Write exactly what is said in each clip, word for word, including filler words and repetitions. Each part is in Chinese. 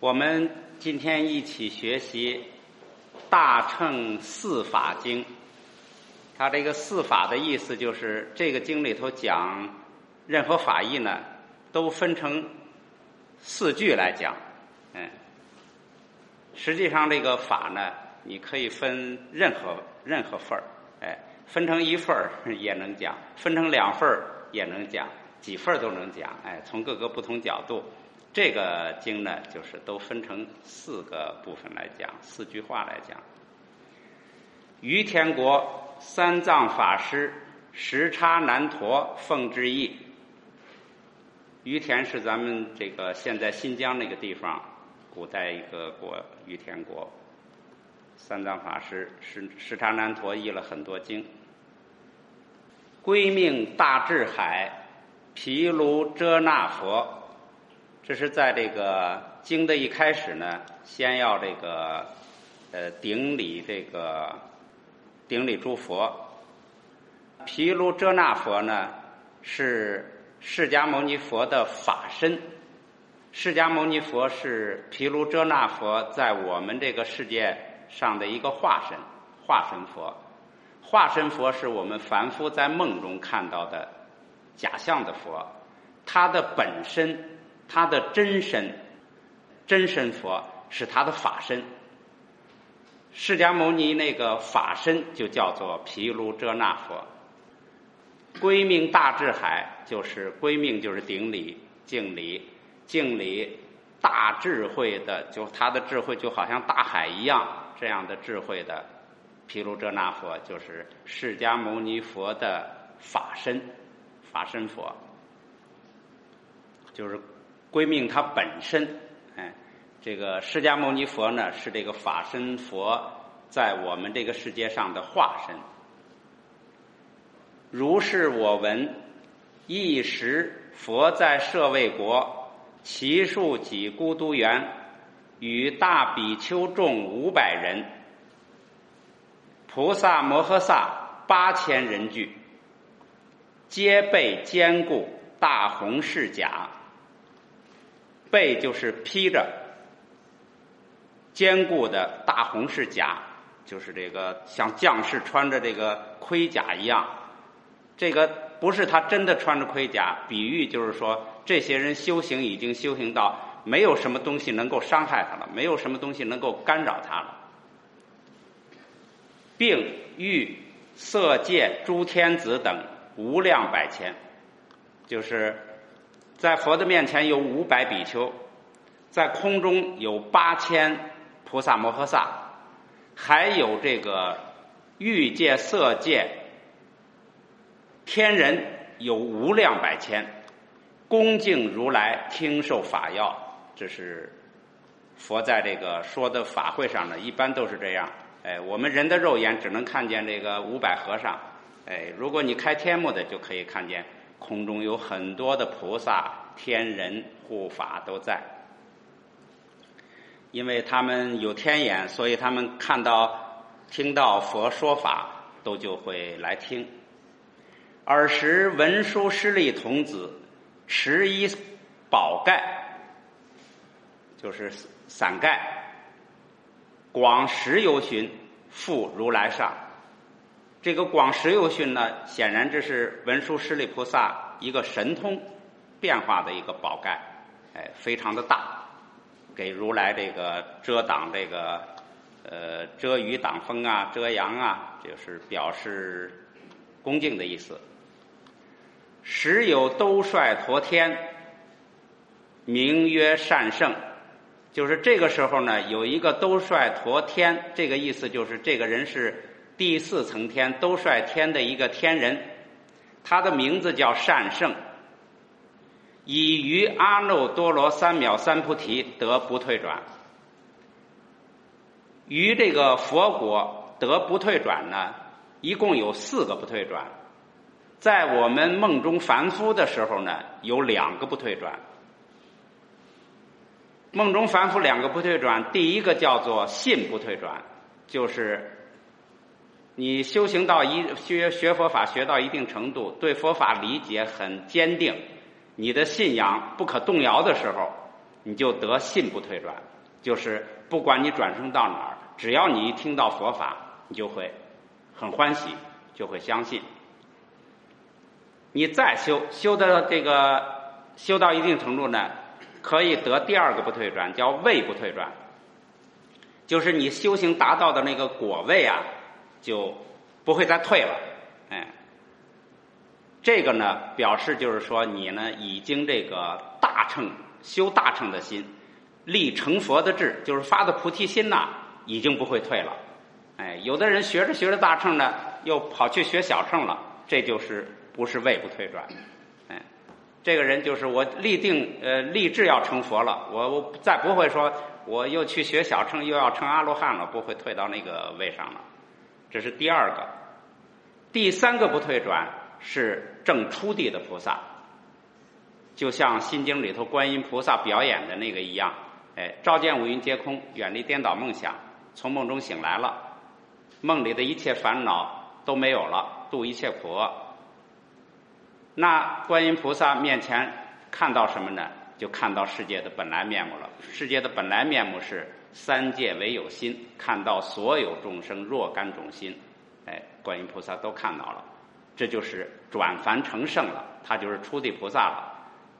我们今天一起学习《大乘四法经》。它这个四法的意思就是这个经里头讲任何法义呢都分成四句来讲。嗯，实际上这个法呢你可以分任何任何份儿，哎，分成一份儿也能讲，分成两份儿也能讲，几份儿都能讲，哎，从各个不同角度。这个经呢就是都分成四个部分来讲，四句话来讲。于天国三藏法师时叉难陀奉之译。于田是咱们这个现在新疆那个地方古代一个国，于田国。三藏法师时时叉难陀译了很多经。归命大智海毗卢遮那佛，这是在这个经的一开始呢，先要这个呃顶礼这个顶礼诸佛。毗卢遮那佛呢是释迦牟尼佛的法身，释迦牟尼佛是毗卢遮那佛在我们这个世界上的一个化身，化身佛。化身佛是我们凡夫在梦中看到的假象的佛，他的本身，他的真身，真身佛是他的法身。释迦牟尼那个法身就叫做毗卢遮那佛。归命大智海就是归命就是顶礼敬礼，敬礼大智慧的，就他的智慧就好像大海一样，这样的智慧的毗卢遮那佛就是释迦牟尼佛的法身，法身佛就是归命他本身。哎，这个释迦牟尼佛呢是这个法身佛在我们这个世界上的化身。如是我闻，一时佛在舍卫国，其数几孤独园，与大比丘众五百人，菩萨摩诃萨八千人俱，皆被坚固大红饰甲。被就是披着坚固的大红饰甲，就是这个像将士穿着这个盔甲一样。这个不是他真的穿着盔甲，比喻就是说这些人修行已经修行到没有什么东西能够伤害他了，没有什么东西能够干扰他了。并欲色界诸天子等无量百千，就是在佛的面前有五百比丘，在空中有八千菩萨摩诃萨，还有这个欲界色界天人有无量百千，恭敬如来听受法要。这是佛在这个说的法会上呢，一般都是这样。哎，我们人的肉眼只能看见这个五百和尚，哎，如果你开天目的，就可以看见空中有很多的菩萨、天人、护法都在。因为他们有天眼，所以他们看到、听到佛说法，都就会来听。尔时文殊师利童子持一宝盖，就是伞盖，广十由旬复如来上。这个广十由旬呢，显然这是文殊师利菩萨一个神通变化的一个宝盖，哎，非常的大，给如来这个遮挡这个呃遮雨挡风啊，遮阳啊，就是表示恭敬的意思。时有兜率陀天，名曰善圣，就是这个时候呢，有一个兜率陀天，这个意思就是这个人是第四层天兜率天的一个天人，他的名字叫善圣，以于阿耨多罗三藐三菩提得不退转。于这个佛国得不退转呢，一共有四个不退转。在我们梦中凡夫的时候呢，有两个不退转。梦中凡夫两个不退转，第一个叫做信不退转，就是你修行到一学学佛法学到一定程度，对佛法理解很坚定，你的信仰不可动摇的时候， 你就得信不退转，就是不管你转生到哪儿，只要你一听到佛法，你就会很欢喜，就会相信。你再修修的这个修到一定程度呢，可以得第二个不退转，叫位不退转，就是你修行达到的那个果位啊，就不会再退了。哎，这个呢，表示就是说你呢已经这个大乘修大乘的心，立成佛的志，就是发的菩提心呐，已经不会退了。哎，有的人学着学着大乘呢，又跑去学小乘了，这就是不是位不退转。哎，这个人就是我立定呃立志要成佛了，我我再不会说我又去学小乘，又要成阿罗汉了，不会退到那个位上了。这是第二个。第三个不退转是正初地的菩萨，就像《心经》里头观音菩萨表演的那个一样，哎，照见五蕴皆空，远离颠倒梦想，从梦中醒来了，梦里的一切烦恼都没有了，度一切苦厄。那观音菩萨面前看到什么呢？就看到世界的本来面目了。世界的本来面目是三界唯有心，看到所有众生若干种心，哎，观音菩萨都看到了，这就是转凡成圣了，他就是初地菩萨了。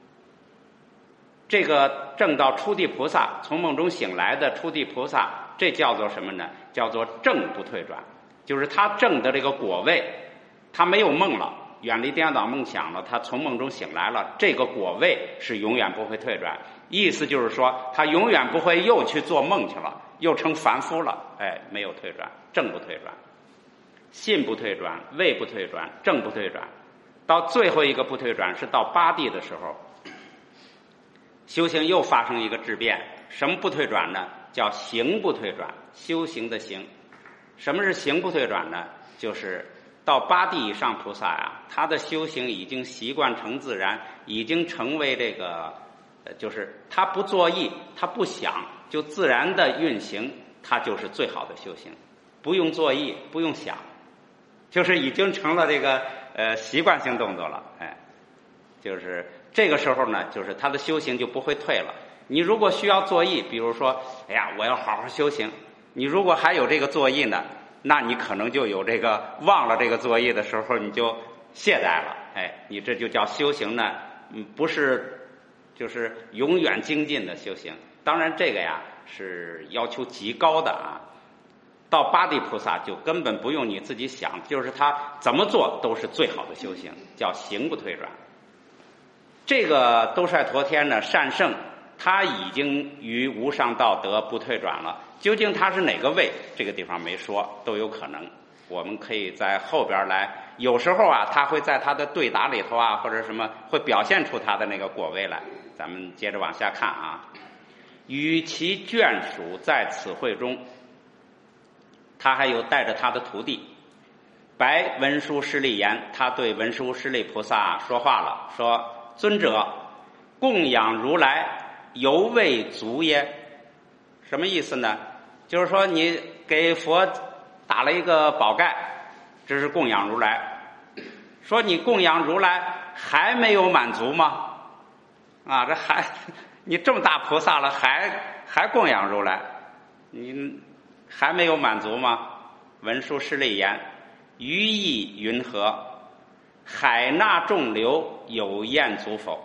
这个证到初地菩萨，从梦中醒来的初地菩萨，这叫做什么呢？叫做正不退转，就是他证的这个果位，他没有梦了，远离颠倒梦想了，他从梦中醒来了，这个果位是永远不会退转。意思就是说，他永远不会又去做梦去了，又成凡夫了，哎，没有退转，正不退转，信不退转，位不退转，正不退转。到最后一个不退转是到八地的时候，修行又发生一个质变。什么不退转呢？叫行不退转，修行的行。什么是行不退转呢？就是到八地以上菩萨啊，他的修行已经习惯成自然，已经成为这个呃，就是他不作意，他不想，就自然的运行，他就是最好的修行。不用作意，不用想，就是已经成了这个呃习惯性动作了。哎，就是这个时候呢，就是他的修行就不会退了。你如果需要作意，比如说，哎呀，我要好好修行，你如果还有这个作意呢，那你可能就有这个忘了这个作意的时候，你就懈怠了。哎，你这就叫修行呢，嗯，不是就是永远精进的修行。当然这个呀是要求极高的啊。到八地菩萨就根本不用你自己想，就是他怎么做都是最好的修行，叫行不退转。这个兜率陀天呢，善圣他已经于无上道得不退转了。究竟他是哪个位？这个地方没说，都有可能。我们可以在后边来，有时候啊，他会在他的对答里头啊，或者什么会表现出他的那个果位来。咱们接着往下看啊。与其眷属在此会中，他还有带着他的徒弟白文殊师利言，他对文殊师利菩萨说话了，说：尊者，供养如来犹未足耶？什么意思呢？就是说你给佛打了一个宝盖，这是供养如来。说你供养如来还没有满足吗？啊，这还你这么大菩萨了，还还供养如来，你还没有满足吗？文殊师利言：于意云何？海纳众流，有厌足否？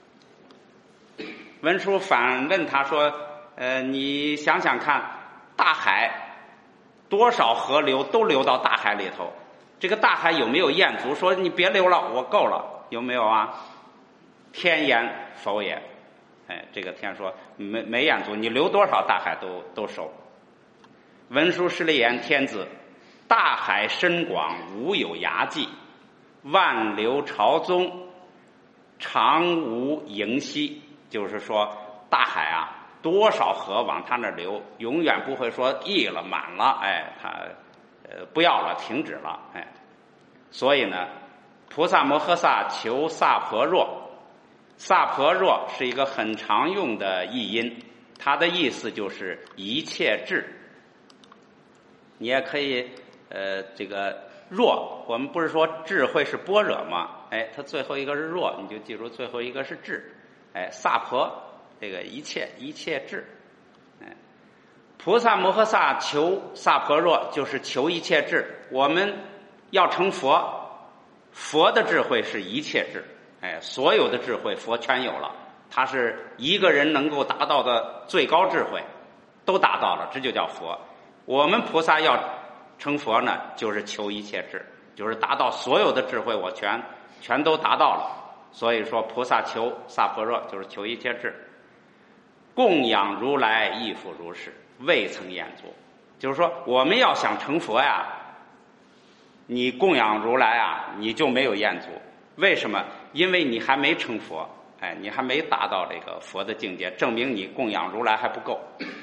文殊反问他说：呃，你想想看，大海多少河流都流到大海里头，这个大海有没有厌足？说你别流了，我够了，有没有啊？天言否也。哎，这个天说没没厌足，你流多少大海都都收。文殊师利言：天子，大海深广，无有涯际，万流潮宗，常无盈息。就是说大海啊，多少河往他那儿流，永远不会说溢了满了，哎，他呃不要了，停止了，哎。所以呢，菩萨摩诃萨求萨婆若，萨婆若是一个很常用的译音，它的意思就是一切智。你也可以呃这个若，我们不是说智慧是般若吗？哎，它最后一个是若，你就记住最后一个是智。哎，萨婆这个一切一切智。嗯，菩萨摩诃萨求萨婆若就是求一切智，我们要成佛，佛的智慧是一切智，哎，所有的智慧佛全有了，他是一个人能够达到的最高智慧，都达到了，这就叫佛。我们菩萨要成佛呢，就是求一切智，就是达到所有的智慧，我全全都达到了。所以说菩萨求萨婆若就是求一切智，供养如来亦复如是，未曾厌足。就是说我们要想成佛呀，你供养如来啊，你就没有厌足。为什么？因为你还没成佛，哎，你还没达到这个佛的境界，证明你供养如来还不够。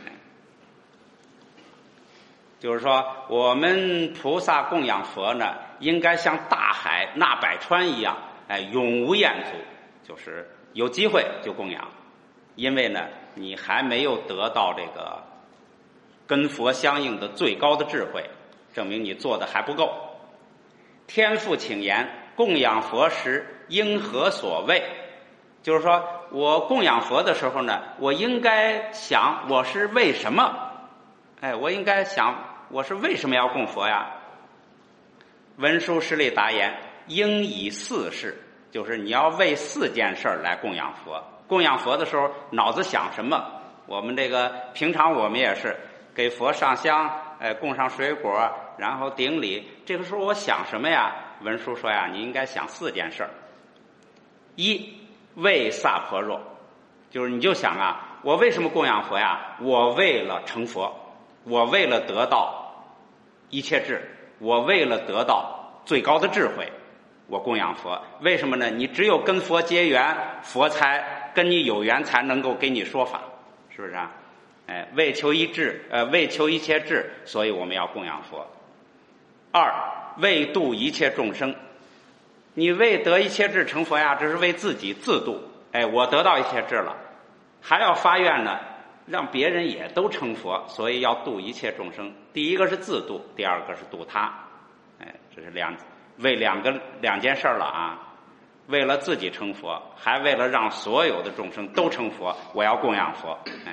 就是说我们菩萨供养佛呢，应该像大海纳百川一样，哎，永无厌足，就是有机会就供养。因为呢你还没有得到这个跟佛相应的最高的智慧，证明你做的还不够。天父请言，供养佛时应何所谓？就是说我供养佛的时候呢，我应该想我是为什么，哎，我应该想我是为什么要供佛呀？文殊师利答言，应以四事，就是你要为四件事来供养佛。供养佛的时候脑子想什么？我们这个平常我们也是给佛上香，呃，供上水果，然后顶礼，这个时候我想什么呀？文殊说呀，你应该想四件事。一，为萨婆若，就是你就想啊，我为什么供养佛呀？我为了成佛，我为了得到一切智，我为了得到最高的智慧，我供养佛。为什么呢？你只有跟佛结缘，佛才跟你有缘，才能够给你说法，是不是啊？哎，为求一智，呃，为求一切智，所以我们要供养佛。二，为度一切众生，你为得一切智成佛呀，这是为自己自度。哎，我得到一切智了，还要发愿呢，让别人也都成佛，所以要度一切众生。第一个是自度，第二个是度他。哎，这是两为两个两件事了啊。为了自己成佛，还为了让所有的众生都成佛，我要供养佛。哎，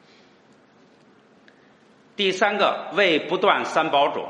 第三个为不断三宝种。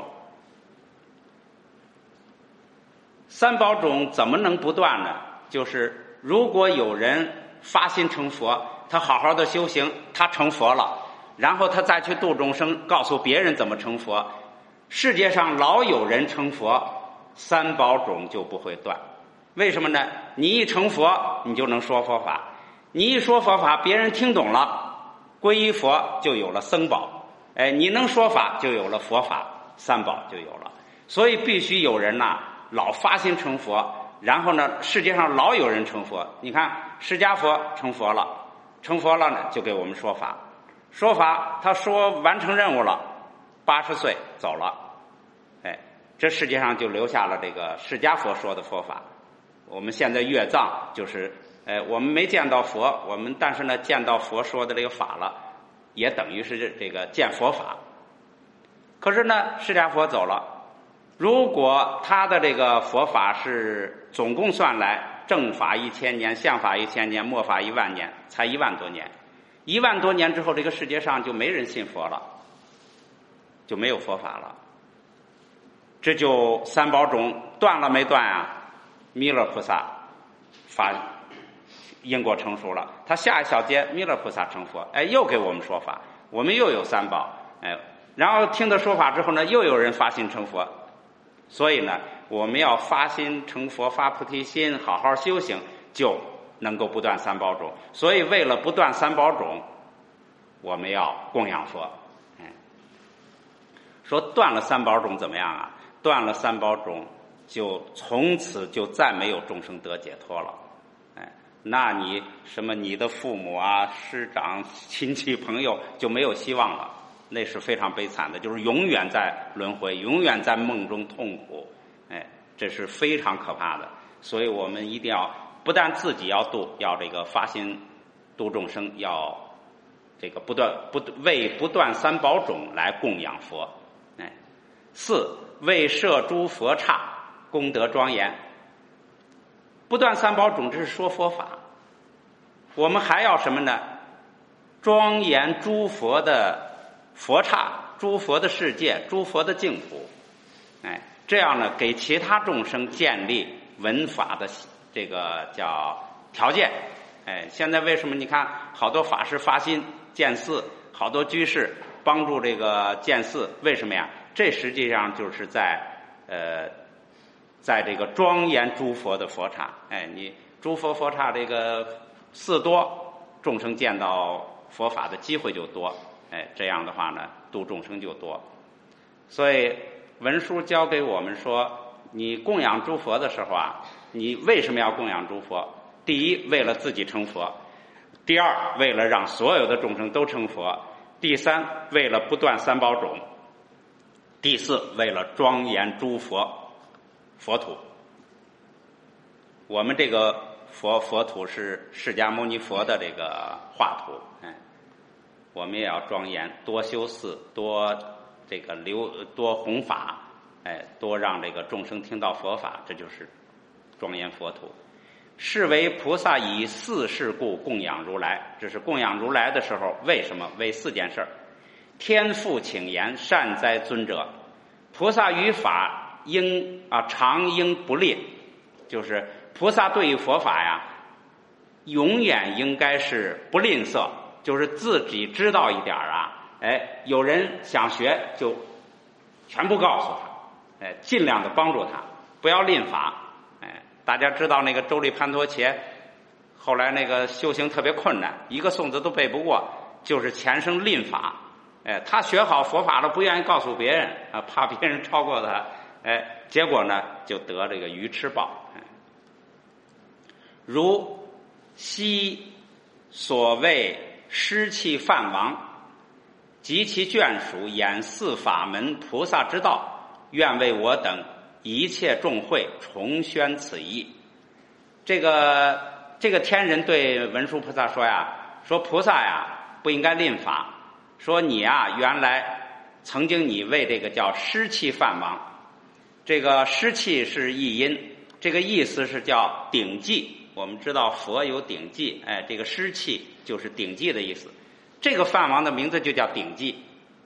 三宝种怎么能不断呢？就是如果有人发心成佛，他好好的修行，他成佛了，然后他再去度众生，告诉别人怎么成佛，世界上老有人成佛，三宝种就不会断。为什么呢？你一成佛，你就能说佛法，你一说佛法，别人听懂了，皈依佛就有了僧宝，哎，你能说法就有了佛法，三宝就有了。所以必须有人呐，老发心成佛，然后呢，世界上老有人成佛。你看释迦佛成佛了，成佛了呢，就给我们说法，说法他说完成任务了，八十岁走了，哎，这世界上就留下了这个释迦佛说的佛法。我们现在阅藏就是，呃，我们没见到佛，我们但是呢见到佛说的这个法了，也等于是这个见佛法。可是呢，释迦佛走了，如果他的这个佛法是总共算来正法一千年，相法一千年，末法一万年，才一万多年，一万多年之后，这个世界上就没人信佛了，就没有佛法了。这就三宝种断了没断啊？弥勒菩萨发因果成熟了，他下一小节弥勒菩萨成佛，哎，又给我们说法，我们又有三宝，哎，然后听他说法之后呢，又有人发心成佛。所以呢，我们要发心成佛，发菩提心，好好修行，就能够不断三宝种。所以为了不断三宝种，我们要供养佛。哎，说断了三宝种怎么样啊？断了三宝种，就从此就再没有众生得解脱了。哎，那你什么你的父母啊、师长、亲戚朋友就没有希望了，那是非常悲惨的，就是永远在轮回，永远在梦中痛苦。哎，这是非常可怕的。所以我们一定要不但自己要度，要这个发心度众生，要这个不断不为不断三宝种来供养佛。哎，四为摄诸佛刹，功德庄严。不断三宝种这是说佛法，我们还要什么呢？ 庄严诸佛的佛刹，诸佛的世界，诸佛的净土，哎，这样呢，给其他众生建立闻法的这个叫条件。哎，现在为什么你看好多法师发心建寺，好多居士帮助这个建寺，为什么呀？这实际上就是在呃，在这个庄严诸佛的佛刹。哎，你诸佛佛刹这个寺多，众生见到佛法的机会就多。哎，这样的话呢，度众生就多。所以文殊教给我们说，你供养诸佛的时候啊，你为什么要供养诸佛？第一，为了自己成佛；第二，为了让所有的众生都成佛；第三，为了不断三宝种；第四，为了庄严诸佛佛土。我们这个佛佛土是释迦牟尼佛的这个画图，哎，我们也要庄严，多修寺，多这个留多弘法，哎，多让这个众生听到佛法，这就是庄严佛土。是为菩萨以四事故供养如来，这是供养如来的时候，为什么？为四件事儿。天父请言，善哉尊者，菩萨于法应啊常应不吝，就是菩萨对于佛法呀，永远应该是不吝啬，就是自己知道一点啊，哎，有人想学就全部告诉他，哎，尽量的帮助他，不要吝乏。哎，大家知道那个周利潘陀伽，后来那个修行特别困难，一个颂子都背不过，就是前生吝乏。哎，他学好佛法了，不愿意告诉别人啊，怕别人超过他，哎，结果呢就得这个愚痴报。哎，如昔所谓湿气梵王及其眷属演四法门菩萨之道，愿为我等一切众会重宣此意。这个这个天人对文殊菩萨说呀，说菩萨呀不应该吝乏，说你啊原来曾经你为这个叫湿气梵王，这个湿气是译音，这个意思是叫顶际。我们知道佛有顶际，哎，这个湿气就是顶际的意思。这个梵王的名字就叫顶际。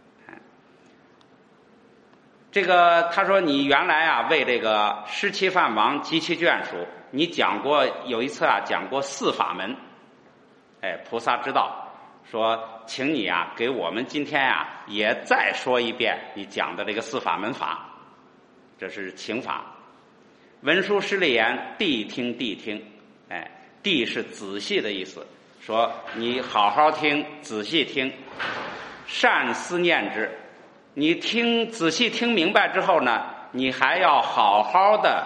这个他说你原来啊为这个湿气梵王及其眷属，你讲过有一次啊讲过四法门，哎，菩萨之道，说请你啊给我们今天啊也再说一遍你讲的这个四法门法，这是请法。文殊师利言，谛听谛听，哎，谛是仔细的意思，说你好好听，仔细听，善思念之。你听仔细听明白之后呢，你还要好好的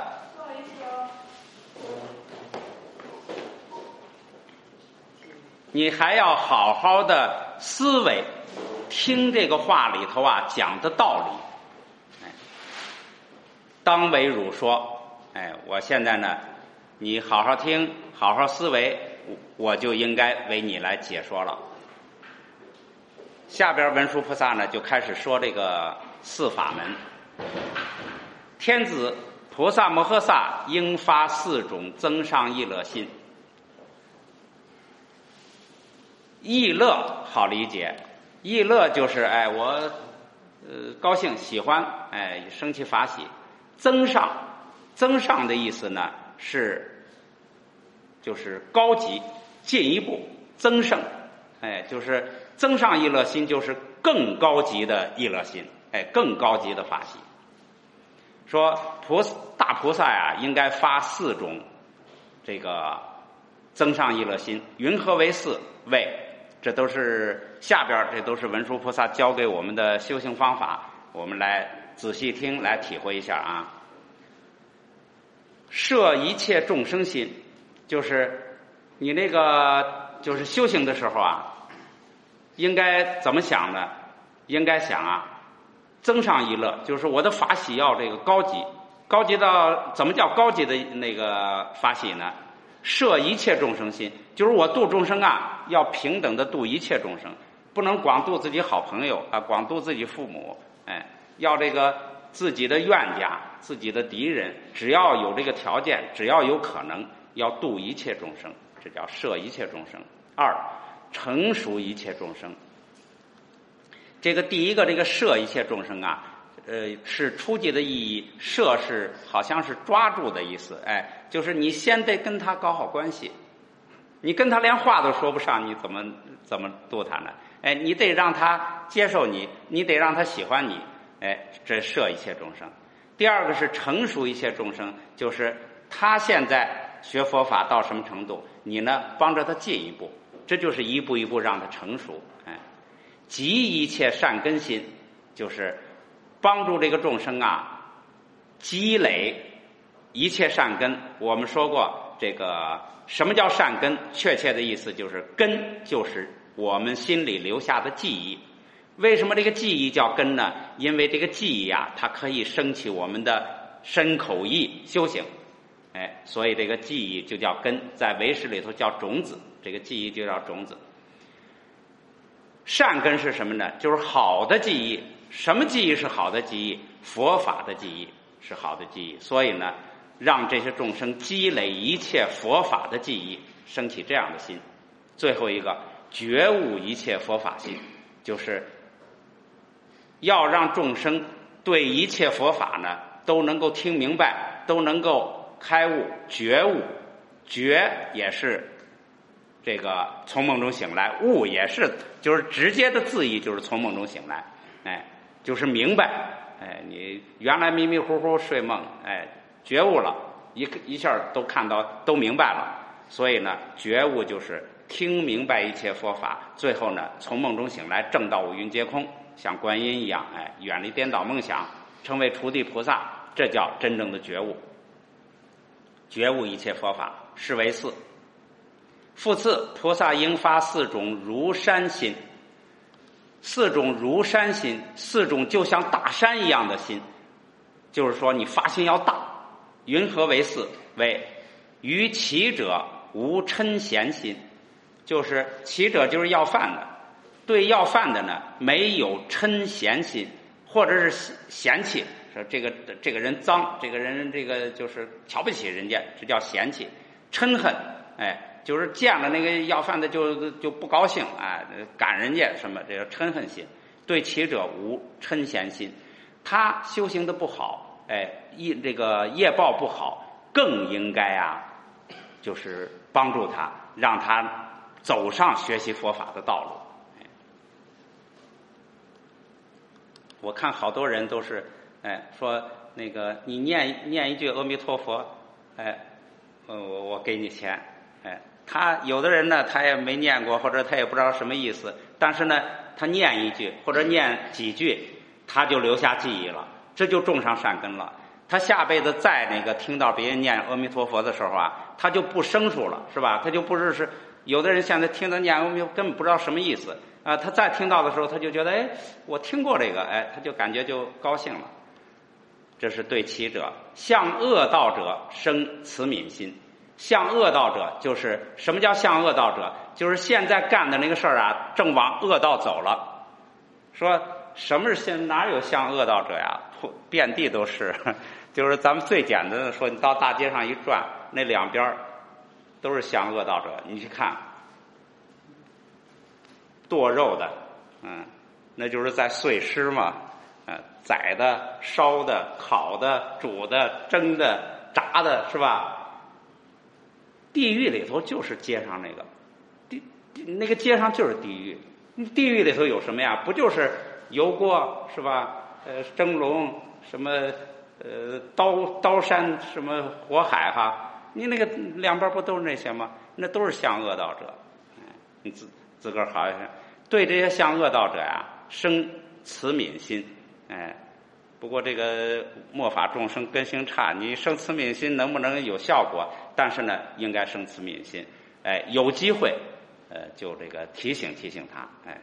你还要好好的思维，听这个话里头啊讲的道理。哎，当为汝说，哎，我现在呢，你好好听，好好思维，我就应该为你来解说了。下边文殊菩萨呢就开始说这个四法门。天子菩萨摩诃萨应发四种增上意乐心。意乐好理解，意乐就是哎我呃高兴喜欢，哎生起法喜。增上，增上的意思呢是就是高级进一步增胜，哎就是增上意乐心，就是更高级的意乐心，哎更高级的法喜。说菩大菩萨呀应该发四种这个增上意乐心。云何为四位？这都是下边这都是文殊菩萨教给我们的修行方法，我们来仔细听，来体会一下啊。摄一切众生心，就是你那个就是修行的时候啊，应该怎么想呢？应该想啊，增上意乐，就是我的法喜要这个高级，高级到怎么叫高级的那个法喜呢？摄一切众生心，就是我度众生啊，要平等的度一切众生，不能光度自己好朋友啊，光度自己父母，哎，要这个自己的怨家、自己的敌人，只要有这个条件，只要有可能，要度一切众生，这叫摄一切众生。二， 成熟一切众生。这个第一个这个摄一切众生啊，呃，是初级的意义。摄是好像是抓住的意思，哎，就是你先得跟他搞好关系，你跟他连话都说不上，你怎么怎么度他呢？哎，你得让他接受你，你得让他喜欢你，哎，这摄一切众生。第二个是成熟一切众生，就是他现在学佛法到什么程度，你呢帮着他进一步，这就是一步一步让他成熟。哎，集一切善根心，就是帮助这个众生啊积累一切善根。我们说过，这个什么叫善根？确切的意思就是根，就是我们心里留下的记忆。为什么这个记忆叫根呢？因为这个记忆啊，它可以升起我们的身口意修行，哎，所以这个记忆就叫根，在唯识里头叫种子，这个记忆就叫种子。善根是什么呢？就是好的记忆。什么记忆是好的记忆？佛法的记忆是好的记忆。所以呢，让这些众生积累一切佛法的记忆，升起这样的心。最后一个，觉悟一切佛法心，就是要让众生对一切佛法呢都能够听明白，都能够开悟觉悟。觉也是这个从梦中醒来，悟也是就是直接的字义，就是从梦中醒来，哎，就是明白，哎，你原来迷迷糊糊睡梦，哎，觉悟了，一一下都看到都明白了。所以呢，觉悟就是听明白一切佛法，最后呢从梦中醒来，正道五蕴皆空，像观音一样，哎，远离颠倒梦想，成为初地菩萨，这叫真正的觉悟。觉悟一切佛法，是为四。复次，菩萨应发四种如山心。四种如山心，四种就像大山一样的心，就是说你发心要大。云何为四？为于乞者无嗔嫌心，就是乞者就是要饭的，对要饭的呢没有嗔嫌心，或者是嫌弃，说这个这个人脏，这个人这个就是瞧不起人家，这叫嫌弃。嗔恨，哎，就是见了那个要饭的就就不高兴，哎，赶人家什么，这个嗔恨心。对乞者无嗔嫌心，他修行的不好，哎，业这个业报不好，更应该啊，就是帮助他，让他走上学习佛法的道路。我看好多人都是，哎，说那个你念念一句阿弥陀佛，哎，我我给你钱，哎，他有的人呢，他也没念过，或者他也不知道什么意思，但是呢，他念一句或者念几句，他就留下记忆了，这就种上善根了。他下辈子再那个听到别人念阿弥陀佛的时候啊，他就不生疏了，是吧？他就不是是有的人现在听到念阿弥陀佛根本不知道什么意思啊，他再听到的时候，他就觉得哎，我听过这个，哎，他就感觉就高兴了。这是对乞者。向恶道者生慈悯心。向恶道者就是什么叫向恶道者？就是现在干的那个事儿啊，正往恶道走了。说什么是现哪有向恶道者呀？遍地都是。就是咱们最简单的说，你到大街上一转，那两边都是向恶道者。你去看，剁肉的，嗯，那就是在碎尸嘛，嗯，宰的、烧的、烤的、煮的、蒸的、炸的，是吧？地狱里头就是街上那个，地那个街上就是地狱。地狱里头有什么呀？不就是油锅是吧？呃，蒸笼什么呃刀刀山什么火海哈？你那个两边不都是那些吗？那都是向恶道者。嗯，你自自个儿好像对这些向恶道者呀，生慈悯心。哎，不过这个末法众生根性差，你生慈悯心能不能有效果？但是呢，应该生慈悯心。哎，有机会，呃，就这个提醒提醒他。哎，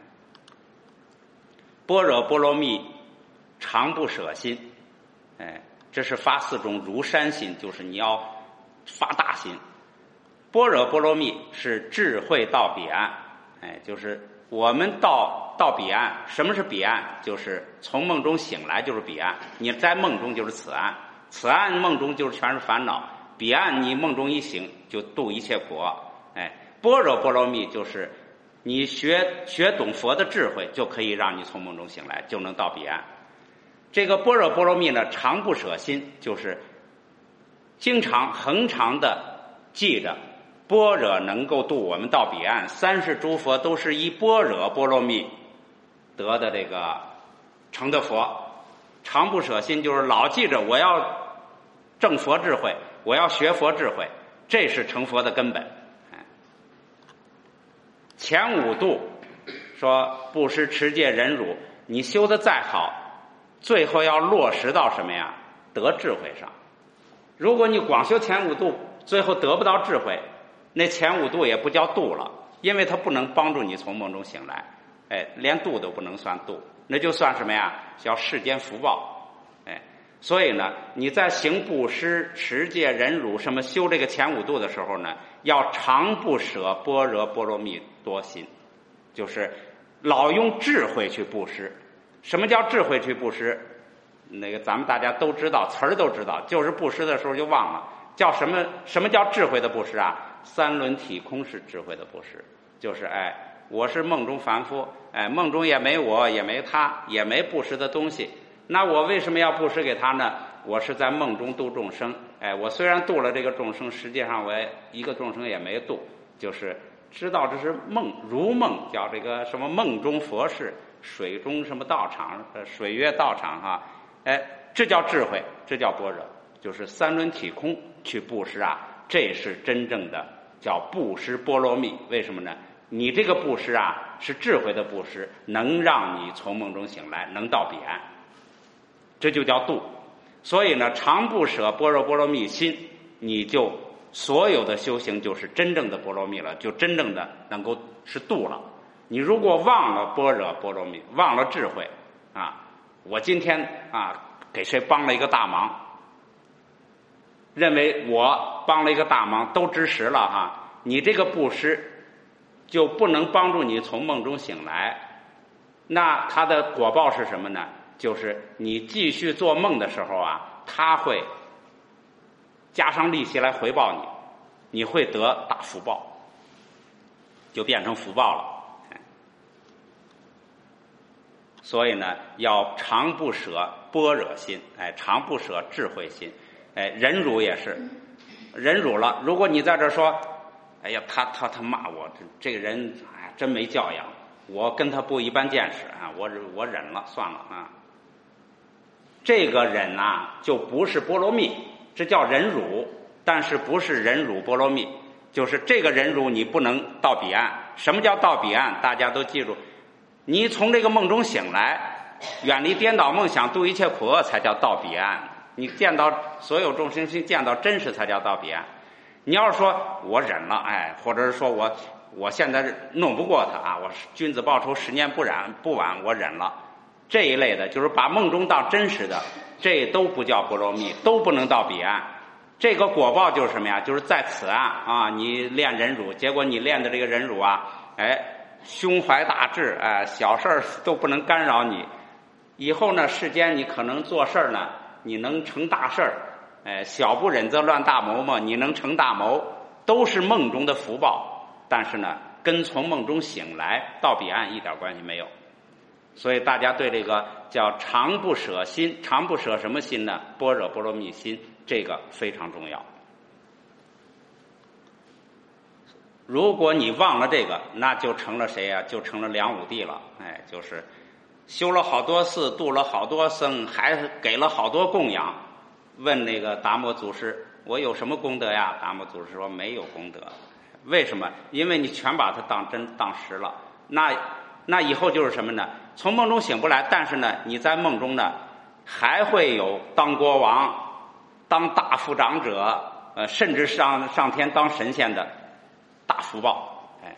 般若波罗蜜常不舍心。哎，这是发四种如山心，就是你要发大心。般若波罗蜜是智慧到彼岸。哎，就是我们到到彼岸。什么是彼岸？就是从梦中醒来就是彼岸。你在梦中就是此岸，此岸梦中就是全是烦恼，彼岸你梦中一醒就度一切苦。哎，般若波罗蜜就是你学学懂佛的智慧，就可以让你从梦中醒来，就能到彼岸。这个般若波罗蜜呢，常不舍心，就是经常恒常的记着般若能够度我们到彼岸，三世诸佛都是依般若波罗蜜得的这个成的佛。常不舍心就是老记着我要证佛智慧，我要学佛智慧，这是成佛的根本。前五度说布施持戒忍辱，你修的再好，最后要落实到什么呀？得智慧上。如果你光修前五度，最后得不到智慧，那前五度也不叫度了，因为它不能帮助你从梦中醒来。哎，连度都不能算度，那就算什么呀？叫世间福报。哎，所以呢，你在行布施、持戒、忍辱什么修这个前五度的时候呢，要常不舍般若波罗蜜多心，就是老用智慧去布施。什么叫智慧去布施？那个咱们大家都知道，词儿都知道，就是布施的时候就忘了。叫什么？什么叫智慧的布施啊？三轮体空是智慧的布施，就是哎，我是梦中凡夫，哎，梦中也没我，也没他，也没布施的东西。那我为什么要布施给他呢？我是在梦中度众生，哎，我虽然度了这个众生，实际上我一个众生也没度，就是知道这是梦，如梦，叫这个什么梦中佛事，水中什么道场，水月道场哈，哎，这叫智慧，这叫般若，就是三轮体空去布施啊，这是真正的叫布施波罗蜜。为什么呢？你这个布施啊，是智慧的布施，能让你从梦中醒来，能到彼岸，这就叫度。所以呢，常不舍般若波罗蜜心，你就所有的修行就是真正的波罗蜜了，就真正的能够是度了。你如果忘了般若波罗蜜，忘了智慧啊，我今天啊给谁帮了一个大忙，认为我帮了一个大忙都知实了哈，你这个布施就不能帮助你从梦中醒来。那它的果报是什么呢？就是你继续做梦的时候啊，它会加上利息来回报你，你会得大福报，就变成福报了。所以呢，要常不舍般若心，哎，常不舍智慧心，哎，忍辱也是，忍辱了。如果你在这说，哎呀，他他他骂我，这这个人哎真没教养，我跟他不一般见识啊，我我忍了，算了啊。这个忍啊，就不是波罗蜜，这叫忍辱，但是不是忍辱波罗蜜，就是这个忍辱你不能到彼岸。什么叫到彼岸？大家都记住，你从这个梦中醒来，远离颠倒梦想，度一切苦厄，才叫到彼岸。你见到所有众生心，见到真实，才叫到彼岸。你要是说我忍了，哎，或者是说我我现在弄不过他啊，我君子报仇，十年不染不晚，我忍了。这一类的就是把梦中当真实的，这都不叫波罗蜜，都不能到彼岸。这个果报就是什么呀？就是在此岸啊，你练忍辱，结果你练的这个忍辱啊，哎，胸怀大志，哎，小事儿都不能干扰你。以后呢，世间你可能做事儿呢，你能成大事儿，哎，小不忍则乱大谋嘛，你能成大谋，都是梦中的福报。但是呢，跟从梦中醒来到彼岸一点关系没有。所以大家对这个叫常不舍心，常不舍什么心呢？般若波罗蜜心，这个非常重要。如果你忘了这个，那就成了谁呀？就成了梁武帝了。哎，就是修了好多寺，度了好多僧，还给了好多供养。问那个达摩祖师，我有什么功德呀？达摩祖师说没有功德。为什么？因为你全把它当真当实了。那那以后就是什么呢？从梦中醒不来，但是呢，你在梦中呢，还会有当国王、当大副长者，呃，甚至上上天当神仙的大福报，哎。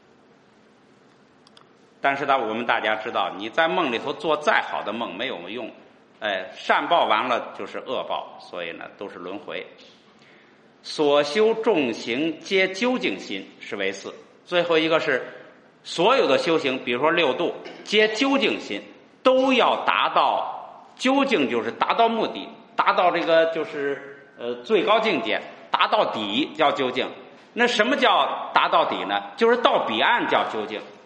但是呢，我们大家知道，你在梦里头做再好的梦没有用，哎，善报完了就是恶报，所以呢，都是轮回。所修众行皆究竟心是为四，最后一个是。所有的修行，比如说六度，皆究竟心，都要达到究竟，就是达到目的，达到这个就是呃最高境界，达到底叫究竟。那什么叫达到底呢？就是到彼岸叫究竟。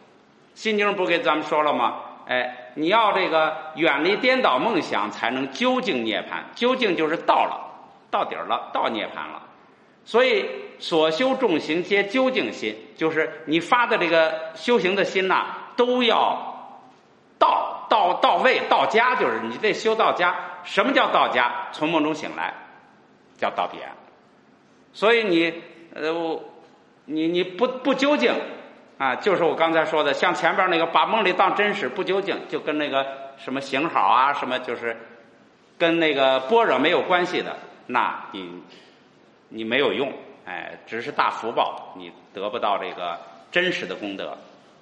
心经不是给咱们说了吗？哎，你要这个远离颠倒梦想，才能究竟涅槃。究竟就是到了，到底儿了，到涅槃了。所以所修众行皆究竟心，就是你发的这个修行的心呐、啊，都要到到到位到家，就是你得修到家。什么叫到家？从梦中醒来，叫到彼岸。所以你呃，你你不不究竟啊，就是我刚才说的，像前边那个把梦里当真实，不究竟，就跟那个什么行好啊，什么就是跟那个般若没有关系的，那你你没有用，哎，只是大福报，你得不到这个真实的功德。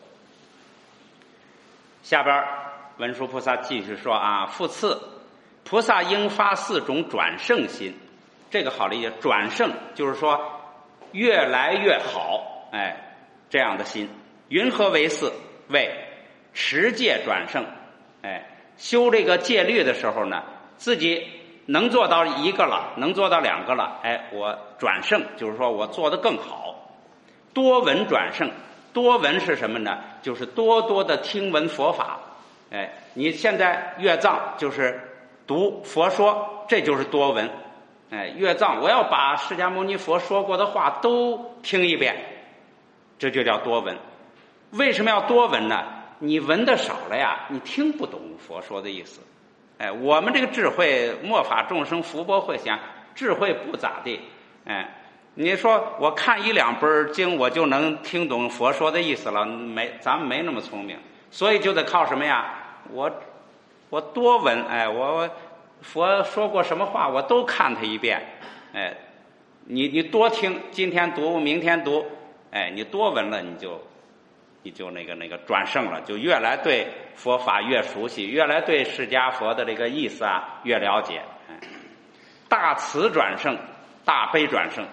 下边文殊菩萨继续说啊，复次，菩萨应发四种转胜心，这个好理解，转胜就是说越来越好，哎，这样的心。云何为四？为持戒转胜。哎，修这个戒律的时候呢，自己能做到一个了，能做到两个了，哎，我转胜，就是说我做得更好。多闻转胜，多闻是什么呢？就是多多的听闻佛法。哎，你现在阅藏就是读佛说，这就是多闻。哎，阅藏我要把释迦牟尼佛说过的话都听一遍，这就叫多闻。为什么要多闻呢？你闻的少了呀，你听不懂佛说的意思。哎，我们这个智慧，末法众生福波会想，智慧不咋地。哎，你说我看一两本经，我就能听懂佛说的意思了，没，咱们没那么聪明，所以就得靠什么呀？我我多闻，哎，我佛说过什么话，我都看他一遍。哎，你你多听，今天读，明天读，哎，你多闻了，你就你就那个那个转胜了，就越来对佛法越熟悉，越来对释迦佛的这个意思啊越了解。哎，大慈转胜，大悲转胜。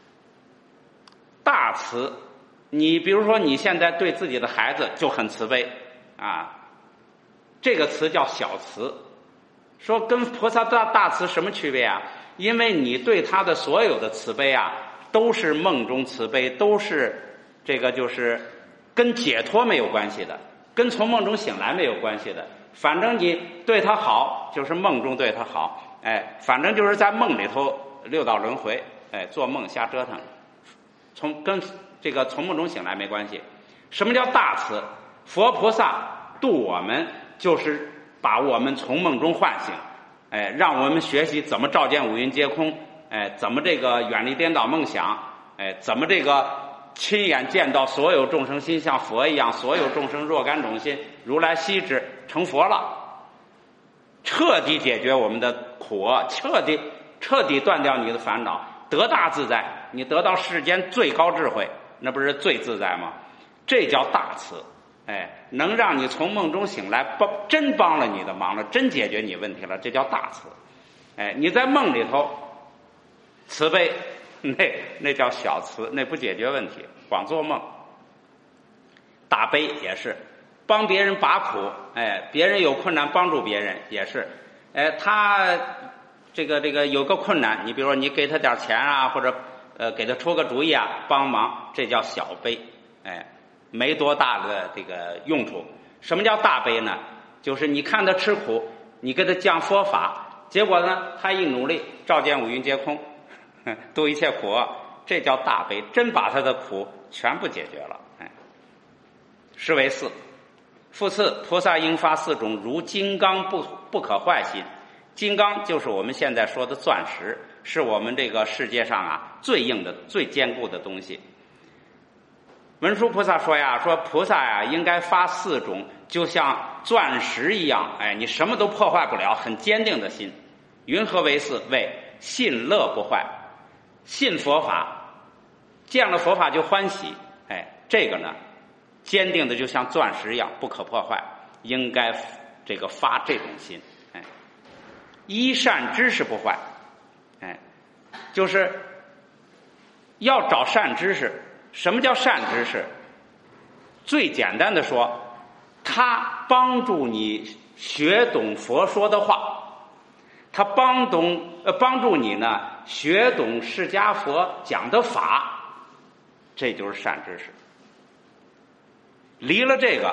大慈，你比如说你现在对自己的孩子就很慈悲啊，这个慈叫小慈。说跟菩萨大大慈什么区别啊？因为你对他的所有的慈悲啊，都是梦中慈悲，都是这个就是跟解脱没有关系的，跟从梦中醒来没有关系的。反正你对他好，就是梦中对他好，哎，反正就是在梦里头六道轮回，哎，做梦瞎折腾，从跟这个从梦中醒来没关系。什么叫大慈？佛菩萨度我们，就是把我们从梦中唤醒，哎，让我们学习怎么照见五蕴皆空，哎，怎么这个远离颠倒梦想，哎，怎么这个亲眼见到所有众生心像佛一样，所有众生若干种心，如来悉知，成佛了，彻底解决我们的苦，彻底彻底断掉你的烦恼，得大自在。你得到世间最高智慧，那不是最自在吗？这叫大慈。哎，能让你从梦中醒来，帮真帮了你的忙了，真解决你问题了，这叫大慈。哎，你在梦里头慈悲，那那叫小慈，那不解决问题，光做梦。大悲也是帮别人拔苦，哎，别人有困难帮助别人也是，哎，他这个这个有个困难，你比如说你给他点钱啊，或者呃给他出个主意啊，帮忙，这叫小悲，哎。没多大的这个用处。什么叫大悲呢？就是你看他吃苦，你给他讲佛法，结果呢他一努力照见五蕴皆空，度一切苦，这叫大悲，真把他的苦全部解决了。哎，是为四。复次，菩萨应发四种如金刚不不可坏心。金刚就是我们现在说的钻石，是我们这个世界上啊最硬的最坚固的东西。文殊菩萨说呀，说菩萨呀应该发四种就像钻石一样，哎，你什么都破坏不了，很坚定的心。云何为四？为信乐不坏，信佛法，见了佛法就欢喜，哎，这个呢坚定的就像钻石一样不可破坏，应该这个发这种心。哎，依善知识不坏，哎，就是要找善知识。什么叫善知识？最简单的说，他帮助你学懂佛说的话，他帮懂呃帮助你呢学懂释迦佛讲的法，这就是善知识。离了这个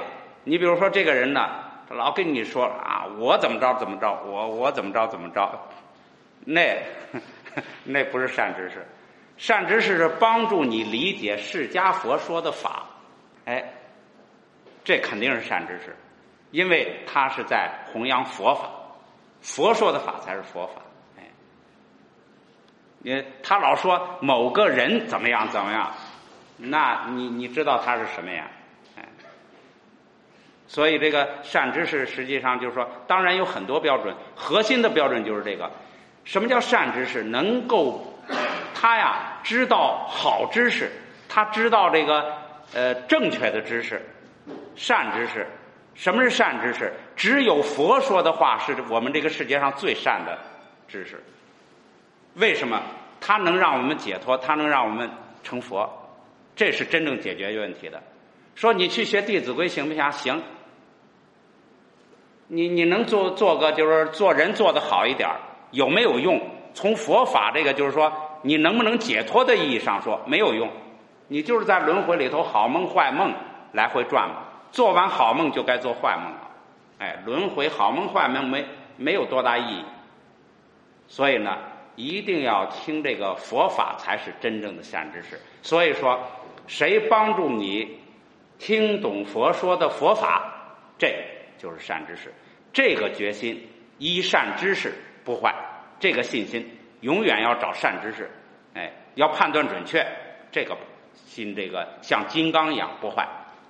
你比如说这个人呢，他老跟你说啊，我怎么着怎么着，我我怎么着怎么着，那那不是善知识。善知识是帮助你理解释迦佛说的法，哎，这肯定是善知识，因为他是在弘扬佛法，佛说的法才是佛法。哎，你他老说某个人怎么样怎么样，那你你知道他是什么呀？哎，所以这个善知识实际上就是说，当然有很多标准，核心的标准就是这个。什么叫善知识？能够他呀知道好知识，他知道这个呃正确的知识，善知识。什么是善知识？只有佛说的话是我们这个世界上最善的知识。为什么？它能让我们解脱，它能让我们成佛，这是真正解决问题的。说你去学《弟子规》行不行？行。你你能做做个就是做人做得好一点，有没有用？从佛法这个就是说你能不能解脱的意义上说，没有用。你就是在轮回里头好梦坏梦来回转嘛，做完好梦就该做坏梦了。哎，轮回好梦坏梦没没有多大意义。所以呢，一定要听这个佛法才是真正的善知识。所以说，谁帮助你听懂佛说的佛法，这就是善知识。这个决心依善知识不坏，这个信心永远要找善知识。哎，要判断准确，这个心这个像金刚一样不坏。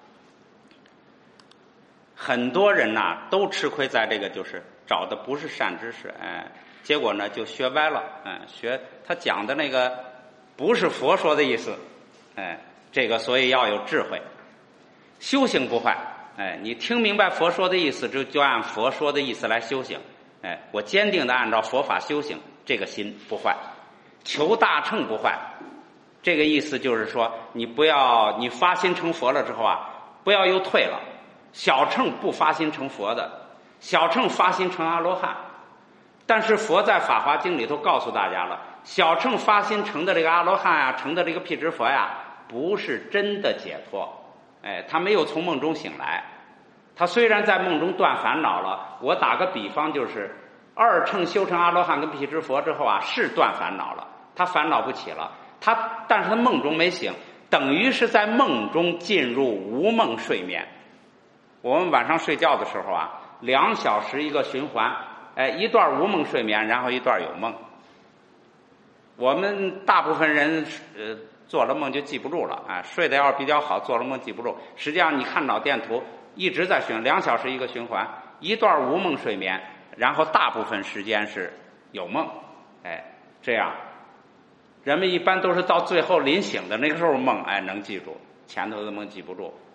很多人呐、啊、都吃亏在这个，就是找的不是善知识，哎，结果呢就学歪了，哎，学他讲的那个不是佛说的意思，哎，这个所以要有智慧。修行不坏，哎，你听明白佛说的意思，就就按佛说的意思来修行，哎，我坚定的按照佛法修行，这个心不坏。求大乘不坏，这个意思就是说，你不要你发心成佛了之后啊，不要又退了。小乘不发心成佛的，小乘发心成阿罗汉。但是佛在《法华经》里头告诉大家了，小乘发心成的这个阿罗汉啊，成的这个辟支佛呀，不是真的解脱。哎，他没有从梦中醒来，他虽然在梦中断烦恼了。我打个比方，就是二乘修成阿罗汉跟辟支佛之后啊，是断烦恼了，他烦恼不起了，他但是他梦中没醒，等于是在梦中进入无梦睡眠。我们晚上睡觉的时候啊，两小时一个循环，哎，一段无梦睡眠，然后一段有梦。我们大部分人呃做了梦就记不住了啊，睡得要是比较好，做了梦记不住。实际上你看脑电图一直在循，两小时一个循环，一段无梦睡眠，然后大部分时间是有梦，哎，这样人们一般都是到最后临醒的那个时候梦，哎，能记住，前头的梦记不住。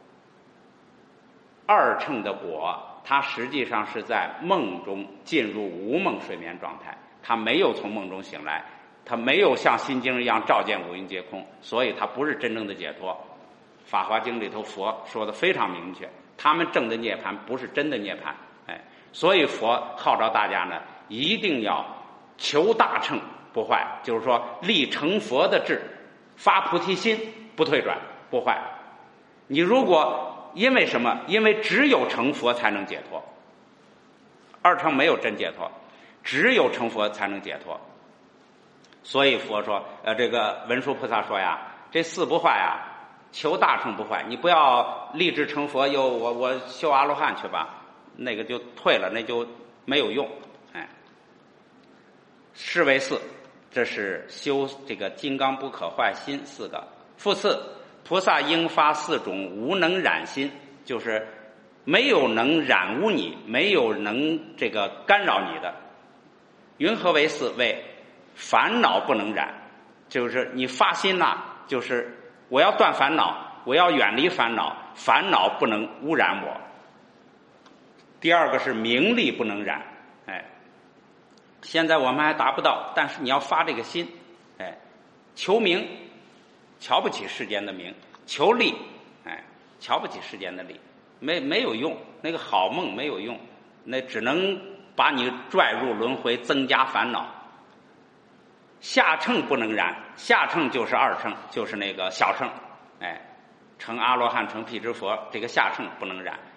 二乘的果，它实际上是在梦中进入无梦睡眠状态，它没有从梦中醒来，它没有像心经一样照见五蕴皆空，所以它不是真正的解脱。法华经里头佛说的非常明确，他们证的涅槃不是真的涅槃，哎，所以佛号召大家呢，一定要求大乘不坏，就是说立成佛的志，发菩提心不退转不坏。你如果因为什么？因为只有成佛才能解脱，二乘没有真解脱，只有成佛才能解脱。所以佛说，呃，这个文殊菩萨说呀，这四不坏呀，求大乘不坏。你不要立志成佛，又我我修阿罗汉去吧，那个就退了，那就没有用。哎，是为四，这是修这个金刚不可坏心四个。复次，菩萨应发四种无能染心，就是没有能染污你，没有能这个干扰你的。云何为四？为烦恼不能染，就是你发心呐、啊，就是我要断烦恼，我要远离烦恼，烦恼不能污染我。第二个是名利不能染，哎，现在我们还达不到，但是你要发这个心，哎，求名，瞧不起世间的名；求利，哎，瞧不起世间的利，没没有用，那个好梦没有用，那只能把你拽入轮回，增加烦恼。下乘不能染，下乘就是二乘，就是那个小乘，哎，成阿罗汉成辟支佛，这个下乘不能染。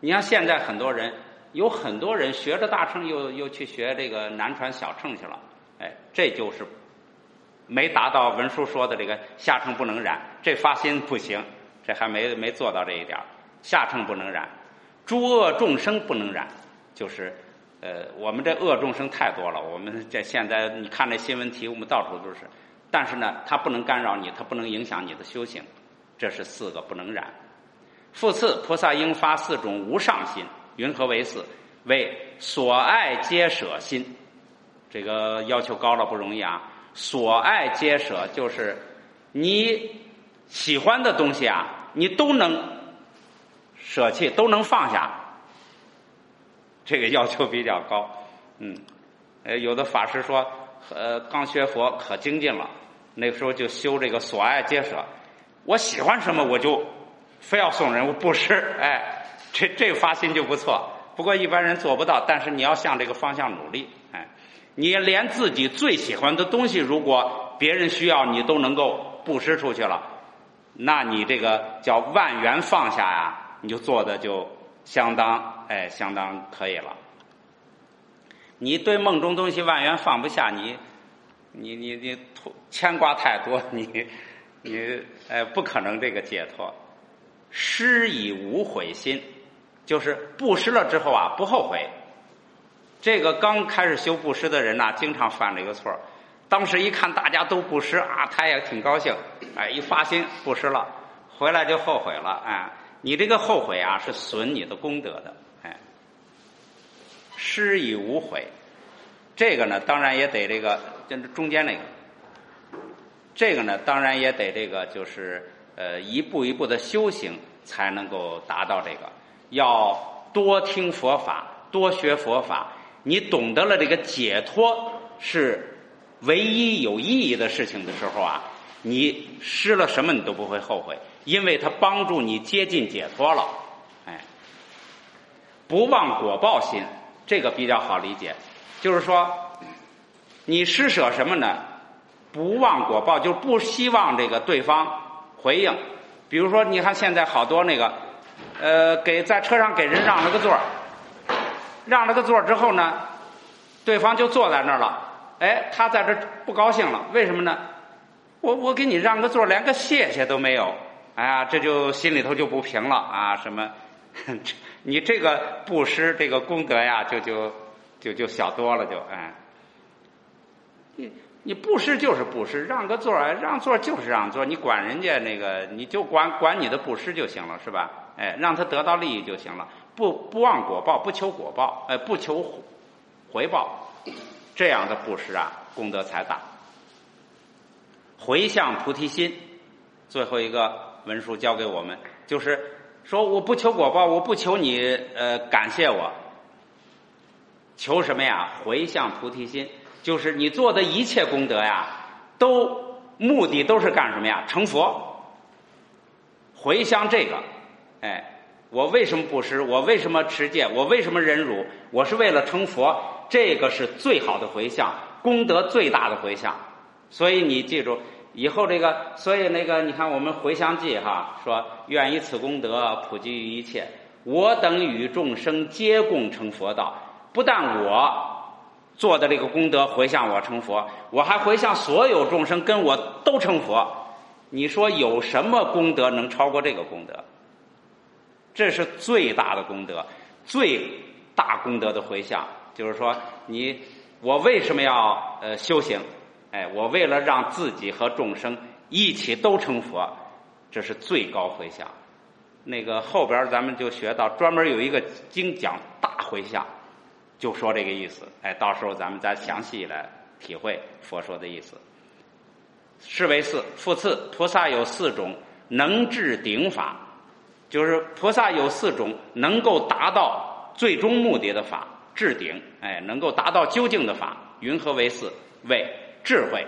你像现在很多人，有很多人学着大乘又又去学这个南传小乘去了，哎，这就是没达到文殊说的这个下乘不能染，这发心不行，这还没没做到这一点。下乘不能染，诸恶众生不能染，就是呃，我们这恶众生太多了，我们这现在你看这新闻题目到处都是，但是呢，它不能干扰你，它不能影响你的修行，这是四个不能染。复次，菩萨应发四种无上心，云何为四？为所爱皆舍心。这个要求高了不容易啊！所爱皆舍，就是你喜欢的东西啊，你都能舍弃，都能放下。这个要求比较高。嗯，呃，有的法师说，呃，刚学佛可精进了，那个时候就修这个所爱皆舍。我喜欢什么我就非要送人，我布施，哎，这这发心就不错。不过一般人做不到，但是你要向这个方向努力，哎，你连自己最喜欢的东西，如果别人需要，你都能够布施出去了，那你这个叫万缘放下呀，你就做的就相当，哎，相当可以了。你对梦中东西万缘放不下，你你你你牵挂太多，你你哎不可能这个解脱。施以无悔心，就是布施了之后啊不后悔。这个刚开始修布施的人呐、啊，经常犯这个错。当时一看大家都布施啊，他也挺高兴，哎，一发心布施了，回来就后悔了，哎，你这个后悔啊是损你的功德的，哎。施以无悔，这个呢当然也得这个，就是中间那个，这个呢当然也得这个就是呃一步一步的修行才能够达到这个，要多听佛法，多学佛法，你懂得了这个解脱是唯一有意义的事情的时候啊，你施了什么你都不会后悔，因为它帮助你接近解脱了。哎，不忘果报心，这个比较好理解，就是说你施舍什么呢？不忘果报，就不希望这个对方回应。比如说你看现在好多那个呃给在车上给人让了个座，让了个座之后呢，对方就坐在那儿了，哎，他在这不高兴了，为什么呢？我我给你让个座，连个谢谢都没有，哎呀，这就心里头就不平了啊！什么，你这个布施这个功德呀，就就就就小多了，就哎，你你布施就是布施，让个座让座就是让座，你管人家那个，你就管管你的布施就行了，是吧？哎，让他得到利益就行了，不不忘果报，不求果报，哎，不求回报，这样的布施啊，功德才大。回向菩提心，最后一个文书教给我们，就是说我不求果报，我不求你呃感谢我，求什么呀？回向菩提心，就是你做的一切功德呀，都目的都是干什么呀？成佛。回向这个，哎，我为什么布施？我为什么持戒？我为什么忍辱？我是为了成佛，这个是最好的回向，功德最大的回向。所以你记住，以后这个，所以那个，你看我们回向记哈，说愿以此功德普及于一切，我等与众生皆共成佛道。不但我做的这个功德回向我成佛，我还回向所有众生跟我都成佛。你说有什么功德能超过这个功德？这是最大的功德，最大功德的回向。就是说你我为什么要呃修行？哎，我为了让自己和众生一起都成佛，这是最高回向。那个后边咱们就学到，专门有一个经讲大回向，就说这个意思。哎，到时候咱们再详细来体会佛说的意思。是为四。复次，菩萨有四种能至顶法，就是菩萨有四种能够达到最终目的的法，至顶，哎，能够达到究竟的法。云何为四？为智慧。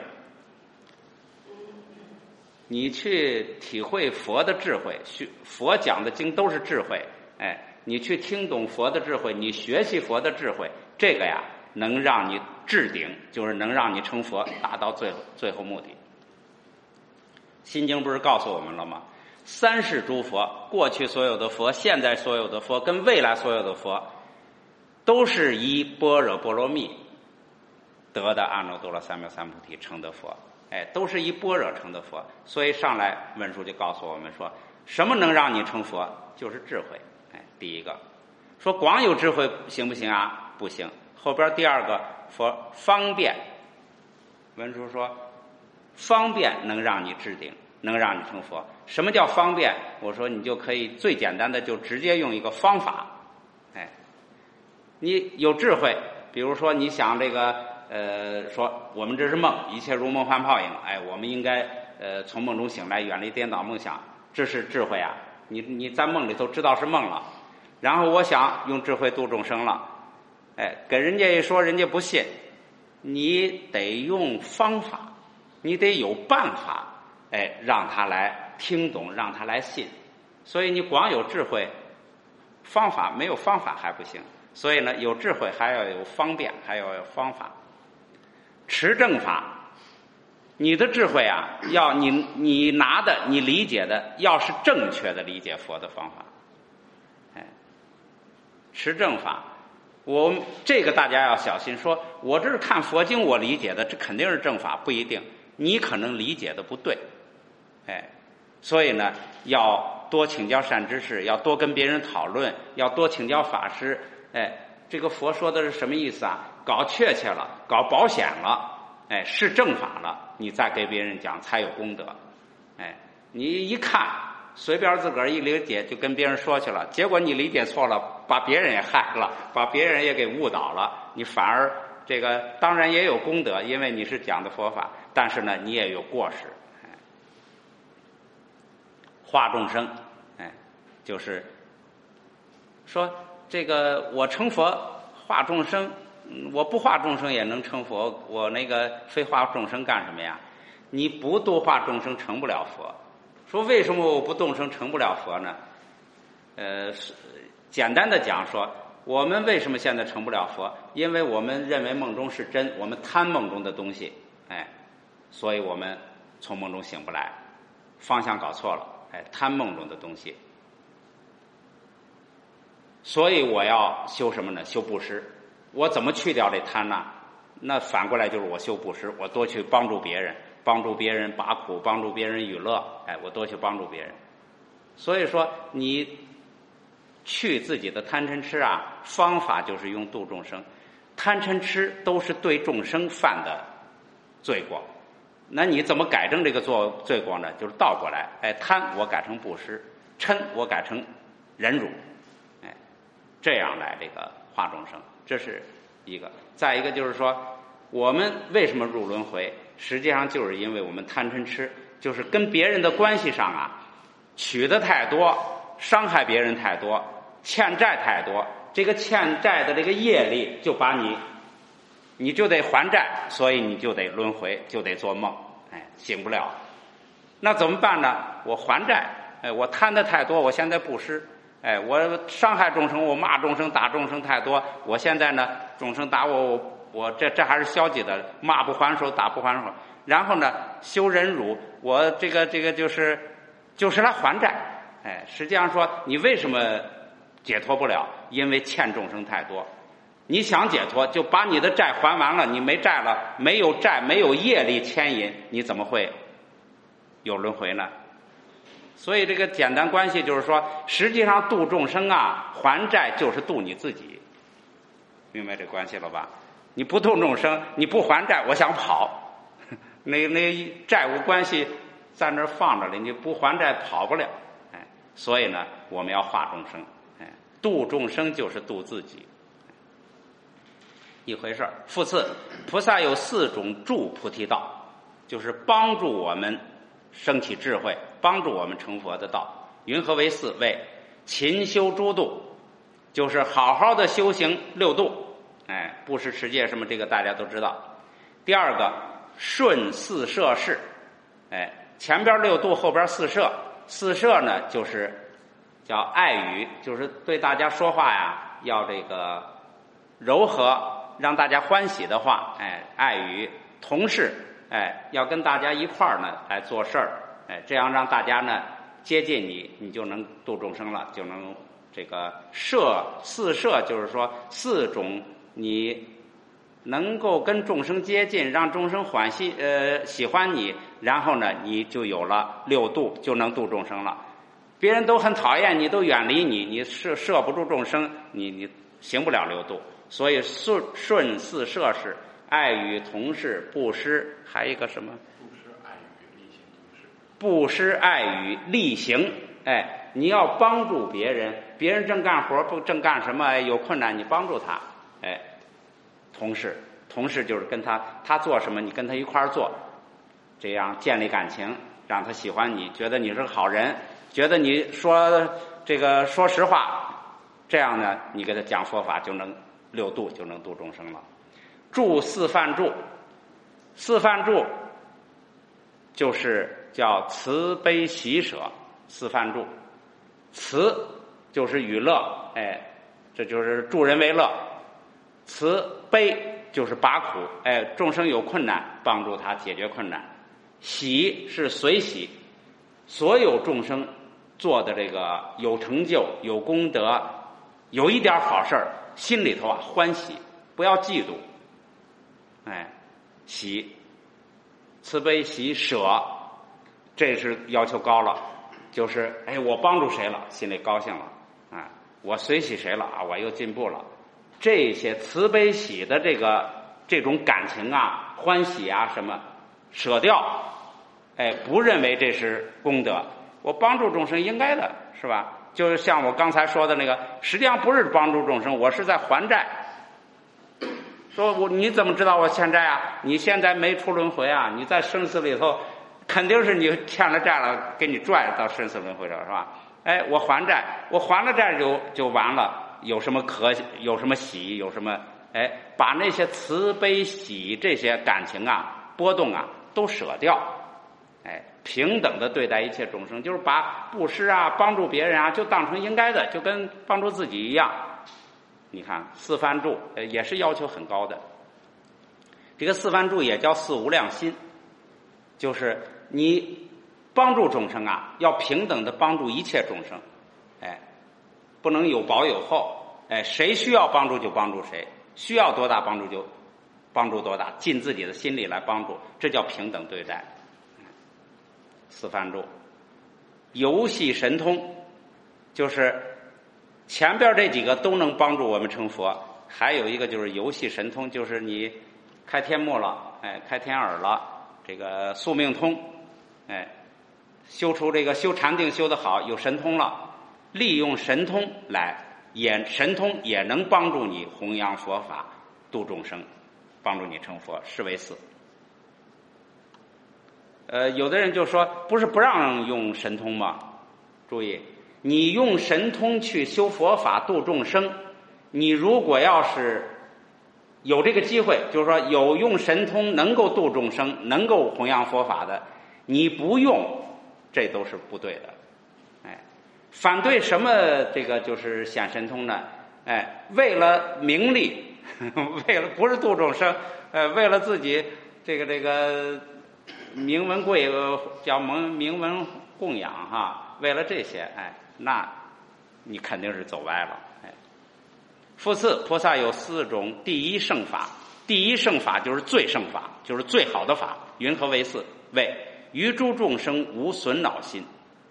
你去体会佛的智慧，佛讲的经都是智慧，哎，你去听懂佛的智慧，你学习佛的智慧，这个呀能让你至顶，就是能让你成佛，达到最后最后目的。心经不是告诉我们了吗？ 三世诸佛，过去所有的佛，现在所有的佛，跟未来所有的佛，都是以般若波罗蜜得的阿耨多罗三藐三菩提成的佛，哎，都是以般若成的佛。所以上来文殊就告诉我们说，什么能让你成佛？就是智慧。哎，第一个说光有智慧行不行啊？不行。后边第二个说方便，文殊说方便能让你置顶，能让你成佛。什么叫方便？我说你就可以最简单的就直接用一个方法。哎，你有智慧，比如说你想这个呃，说我们这是梦，一切如梦幻泡影，哎，我们应该呃从梦中醒来，远离颠倒梦想，这是智慧啊。你你在梦里头知道是梦了，然后我想用智慧度众生了，哎，跟人家一说，人家不信，你得用方法，你得有办法，哎，让他来听懂，让他来信。所以你光有智慧，方法没有方法还不行。所以呢，有智慧还要有方便，还要有方法。持正法，你的智慧啊，要你你拿的你理解的要是正确的理解佛的方法。哎，持正法，我这个大家要小心，说我这是看佛经我理解的，这肯定是正法，不一定，你可能理解的不对。哎，所以呢，要多请教善知识，要多跟别人讨论，要多请教法师。哎，这个佛说的是什么意思啊？搞确切了，搞保险了，哎，是正法了，你再给别人讲才有功德。哎，你一看随便自个儿一理解就跟别人说去了，结果你理解错了，把别人也害了，把别人也给误导了，你反而这个当然也有功德，因为你是讲的佛法，但是呢你也有过失。哎，化众生，哎，就是说这个我成佛化众生，我不化众生也能成佛，我那个非化众生干什么呀？你不度化众生成不了佛。说为什么我不度生成不了佛呢？呃，简单的讲说，我们为什么现在成不了佛？因为我们认为梦中是真，我们贪梦中的东西，哎，所以我们从梦中醒不来，方向搞错了，哎，贪梦中的东西。所以我要修什么呢？修布施。我怎么去掉这贪呢？那反过来就是我修布施，我多去帮助别人，帮助别人拔苦，帮助别人娱乐，哎，我多去帮助别人。所以说你去自己的贪嗔痴啊，方法就是用度众生。贪嗔痴都是对众生犯的罪过，那你怎么改正这个做罪过呢？就是倒过来，哎，贪我改成布施，嗔我改成忍辱，哎，这样来这个化众生，这是一个。再一个就是说，我们为什么入轮回？实际上就是因为我们贪嗔痴，就是跟别人的关系上啊，取的太多，伤害别人太多，欠债太多，这个欠债的这个业力就把你，你就得还债，所以你就得轮回，就得做梦，哎，醒不了。那怎么办呢？我还债，哎，我贪的太多，我现在布施，哎，我伤害众生，我骂众生，打众生太多，我现在呢，众生打我，我我这这还是消极的，骂不还手，打不还手。然后呢，修忍辱，我这个这个就是就是来还债。哎，实际上说你为什么解脱不了？因为欠众生太多。你想解脱，就把你的债还完了，你没债了，没有债，没有业力牵引，你怎么会有轮回呢？所以这个简单关系就是说，实际上度众生啊，还债就是度你自己，明白这关系了吧？你不度众生，你不还债，我想跑，那那债务关系在那儿放着了，你不还债跑不了。哎，所以呢，我们要化众生，哎，度众生就是度自己，一回事儿。复次，菩萨有四种助菩提道，就是帮助我们升起智慧，帮助我们成佛的道。云何为四？为勤修诸度，就是好好的修行六度。哎，布施持戒什么，这个大家都知道。第二个，顺四摄事。哎，前边六度，后边四摄。四摄呢，就是叫爱语，就是对大家说话呀，要这个柔和，让大家欢喜的话。哎，爱语。同事，哎，要跟大家一块儿呢来做事儿。哎，这样让大家呢接近你，你就能度众生了，就能这个摄四摄，就是说四种你能够跟众生接近，让众生欢喜呃喜欢你，然后呢你就有了六度，就能度众生了。别人都很讨厌你，都远离你，你摄摄不住众生，你你行不了六度。所以顺顺四摄是爱与同事、布施，还有一个什么？布施、爱与力行。哎，你要帮助别人，别人正干活不正干什么，有困难你帮助他。哎，同事，同事就是跟他他做什么，你跟他一块儿做，这样建立感情，让他喜欢你，觉得你是个好人，觉得你说这个说实话，这样呢，你给他讲佛法就能六度，就能度众生了。助四梵助，四梵助就是叫慈悲喜舍，四梵助。慈就是与乐，哎，这就是助人为乐。慈悲就是拔苦，哎，众生有困难，帮助他解决困难。喜是随喜，所有众生做的这个有成就、有功德、有一点好事儿，心里头啊欢喜，不要嫉妒。哎，喜，慈悲喜舍，这是要求高了，就是哎，我帮助谁了，心里高兴了啊，我随喜谁了啊，我又进步了。这些慈悲喜的这个这种感情啊、欢喜啊什么，舍掉，哎，不认为这是功德。我帮助众生应该的，是吧？就是像我刚才说的那个，实际上不是帮助众生，我是在还债。说我你怎么知道我欠债啊？你现在没出轮回啊？你在生死里头，肯定是你欠了债了，给你拽到生死轮回了，是吧？哎，我还债，我还了债就就完了。有什么可有什么喜，有什么哎，把那些慈悲喜这些感情啊、波动啊都舍掉，哎，平等的对待一切众生，就是把布施啊、帮助别人啊，就当成应该的，就跟帮助自己一样。你看四梵助也是要求很高的。这个四梵助也叫四无量心，就是你帮助众生啊，要平等的帮助一切众生，哎，不能有薄有厚，哎，谁需要帮助就帮助谁，需要多大帮助就帮助多大，尽自己的心力来帮助，这叫平等对待。四梵助，游戏神通，就是前边这几个都能帮助我们成佛，还有一个就是游戏神通，就是你开天目了，哎，开天耳了，这个宿命通，哎，修出这个修禅定修得好，有神通了，利用神通来也神通也能帮助你弘扬佛法，度众生，帮助你成佛，是为四。呃，有的人就说不是不让用神通吗？注意，你用神通去修佛法度众生，你如果要是有这个机会，就是说有用神通能够度众生，能够弘扬佛法的，你不用，这都是不对的。哎，反对什么这个就是显神通呢？哎，为了名利，为了不是度众生，呃，为了自己这个这个名闻贵叫名名闻供养哈，为了这些，哎，那你肯定是走歪了。哎，复次，菩萨有四种第一圣法，第一圣法就是最圣法，就是最好的法。云何为四？为于诸众生无损恼心，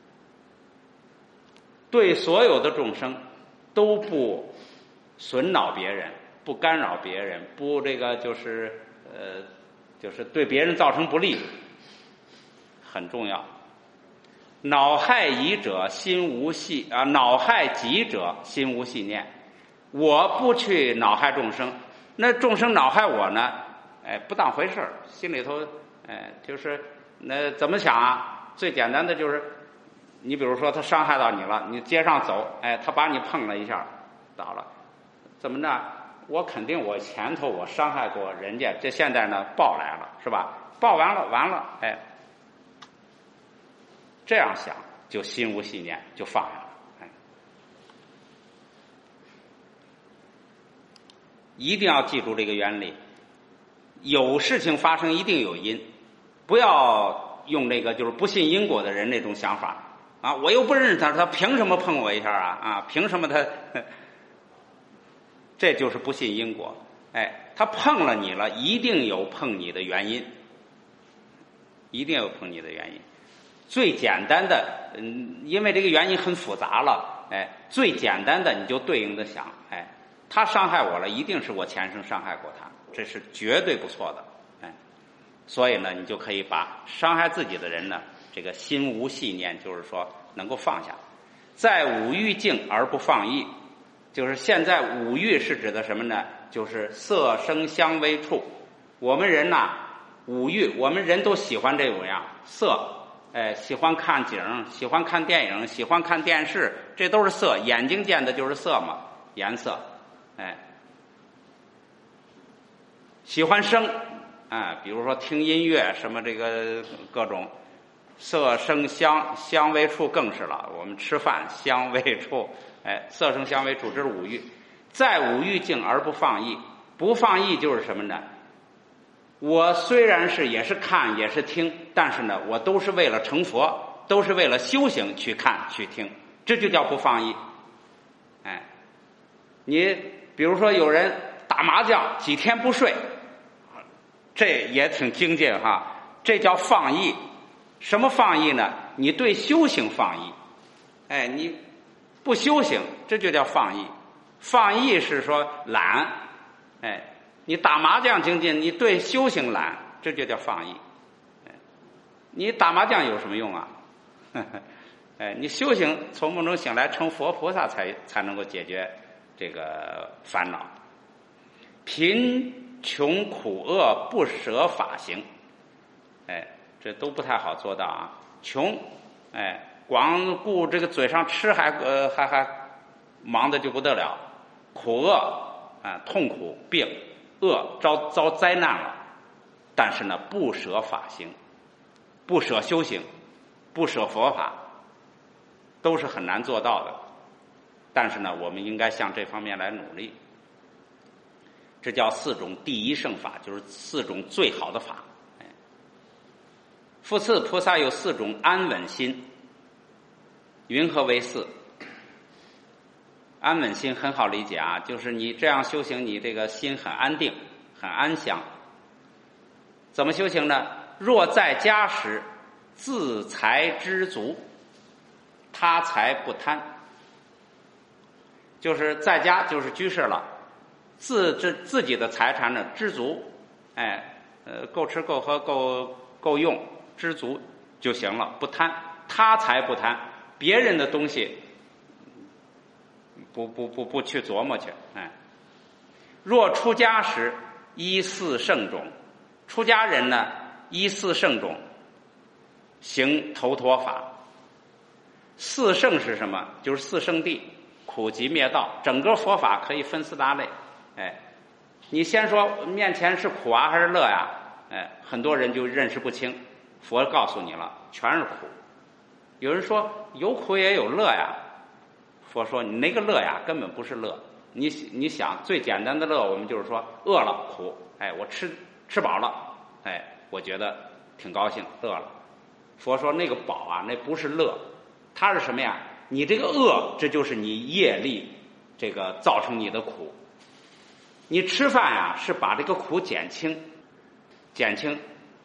对所有的众生都不损恼别人，不干扰别人，不这个就是呃，就是对别人造成不利，很重要。恼害己者心无系啊，恼害己者心无系念。我不去恼害众生，那众生恼害我呢？哎，不当回事儿，心里头哎，就是那怎么想啊？最简单的就是，你比如说他伤害到你了，你街上走，哎，他把你碰了一下，倒了，怎么着？我肯定我前头我伤害过人家，这现在呢报来了，是吧？报完了，完了，哎。这样想就心无系念，就放下了。哎，一定要记住这个原理，有事情发生一定有因，不要用这个就是不信因果的人那种想法。 啊，我又不认识他，他凭什么碰我一下啊？啊，凭什么他？这就是不信因果。哎，他碰了你了，一定有碰你的原因，一定有碰你的原因。最简单的，嗯，因为这个原因很复杂了，哎，最简单的你就对应的想，哎，他伤害我了，一定是我前生伤害过他，这是绝对不错的，哎，所以呢，你就可以把伤害自己的人呢，这个心无细念，就是说能够放下，在五欲境而不放逸。就是现在五欲是指的什么呢？就是色声香味触。我们人呐，五欲，我们人都喜欢这五样，色，哎，喜欢看景，喜欢看电影，喜欢看电视，这都是色，眼睛见的就是色嘛，颜色，哎，喜欢声，啊，比如说听音乐，什么这个各种色声香香味触更是了，我们吃饭香味触。哎，色声香味触，这是五欲，在五欲境而不放逸。不放逸就是什么呢？我虽然是也是看也是听，但是呢，我都是为了成佛，都是为了修行去看去听，这就叫不放逸。哎，你比如说有人打麻将几天不睡，这也挺精进哈，这叫放逸。什么放逸呢？你对修行放逸。哎，你不修行，这就叫放逸。放逸是说懒，哎，你打麻将精进，你对修行懒，这就叫放逸。哎，你打麻将有什么用啊？哎，你修行从梦中醒来成佛菩萨才才能够解决这个烦恼。贫穷苦厄不舍法行，哎，这都不太好做到啊。穷，哎。光顾这个嘴上吃还呃还还忙得就不得了，苦厄啊，痛苦病恶遭遭灾难了，但是呢不舍法行，不舍修行，不舍佛法，都是很难做到的。但是呢，我们应该向这方面来努力。这叫四种第一圣法，就是四种最好的法。哎，复次，菩萨有四种安稳心。云何为四？安稳心很好理解啊，就是你这样修行，你这个心很安定，很安详。怎么修行呢？若在家时，自财知足，他财不贪。就是在家就是居士了，自自自己的财产呢知足，哎，呃，够吃够喝够够用，知足就行了，不贪，他财不贪。别人的东西不不不不去琢磨去，哎。若出家时依四圣种，出家人呢依四圣种行头陀法。四圣是什么？就是四圣谛，苦集灭道，整个佛法可以分四大类。哎，你先说面前是苦啊还是乐呀？哎，很多人就认识不清。佛告诉你了，全是苦。有人说有苦也有乐呀，佛说你那个乐呀根本不是乐。你你想最简单的乐，我们就是说饿了苦，哎，我吃吃饱了，哎，我觉得挺高兴，乐了。佛说那个饱啊，那不是乐，它是什么呀？你这个饿，这就是你业力这个造成你的苦。你吃饭呀，是把这个苦减轻，减轻。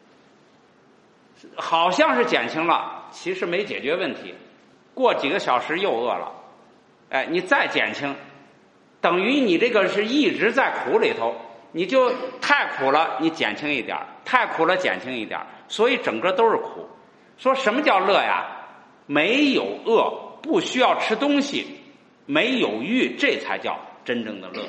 好像是减轻了，其实没解决问题，过几个小时又饿了，哎，你再减轻，等于你这个是一直在苦里头，你就太苦了，你减轻一点，太苦了减轻一点，所以整个都是苦。说什么叫乐呀？没有饿，不需要吃东西，没有欲，这才叫真正的乐。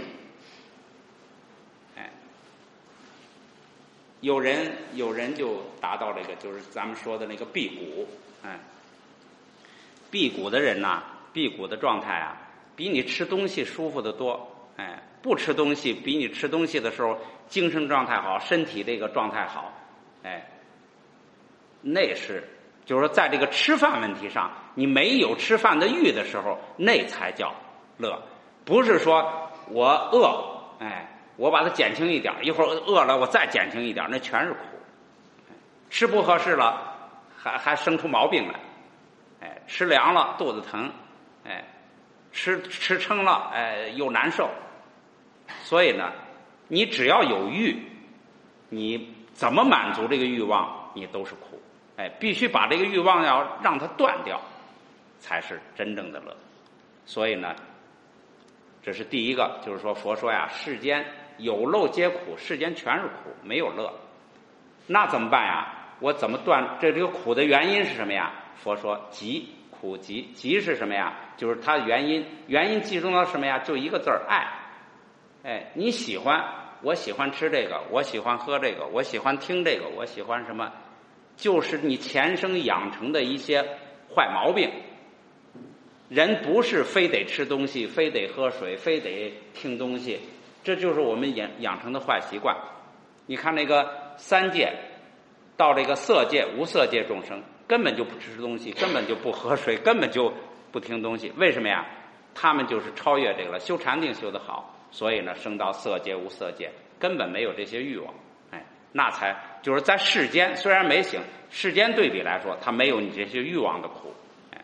有人有人就达到这个，就是咱们说的那个辟谷，哎，辟谷的人呐、啊，辟谷的状态啊，比你吃东西舒服得多，哎，不吃东西比你吃东西的时候精神状态好，身体这个状态好，哎，那是就是说在这个吃饭问题上，你没有吃饭的欲的时候，那才叫乐，不是说我饿，哎。我把它减轻一点，一会儿饿了我再减轻一点，那全是苦。吃不合适了，还还生出毛病来。哎， 吃凉了肚子疼，哎，吃吃撑了，哎，又难受。所以呢，你只要有欲，你怎么满足这个欲望，你都是苦。哎，必须把这个欲望要让它断掉，才是真正的乐。所以呢，这是第一个，就是说佛说呀，世间有漏皆苦，世间全是苦，没有乐。那怎么办呀？我怎么断这这个苦的原因是什么呀？佛说集，苦集。集是什么呀？就是它原因，原因集中到什么呀？就一个字儿，爱。哎，你喜欢，我喜欢吃这个，我喜欢喝这个，我喜欢听这个，我喜欢什么？就是你前生养成的一些坏毛病。人不是非得吃东西，非得喝水，非得听东西，这就是我们养养成的坏习惯。你看那个三界到这个色界、无色界众生，根本就不吃东西，根本就不喝水，根本就不听东西。为什么呀？他们就是超越这个了，修禅定修得好，所以呢，升到色界、无色界，根本没有这些欲望。哎，那才就是在世间虽然没行，世间对比来说，他没有你这些欲望的苦。哎，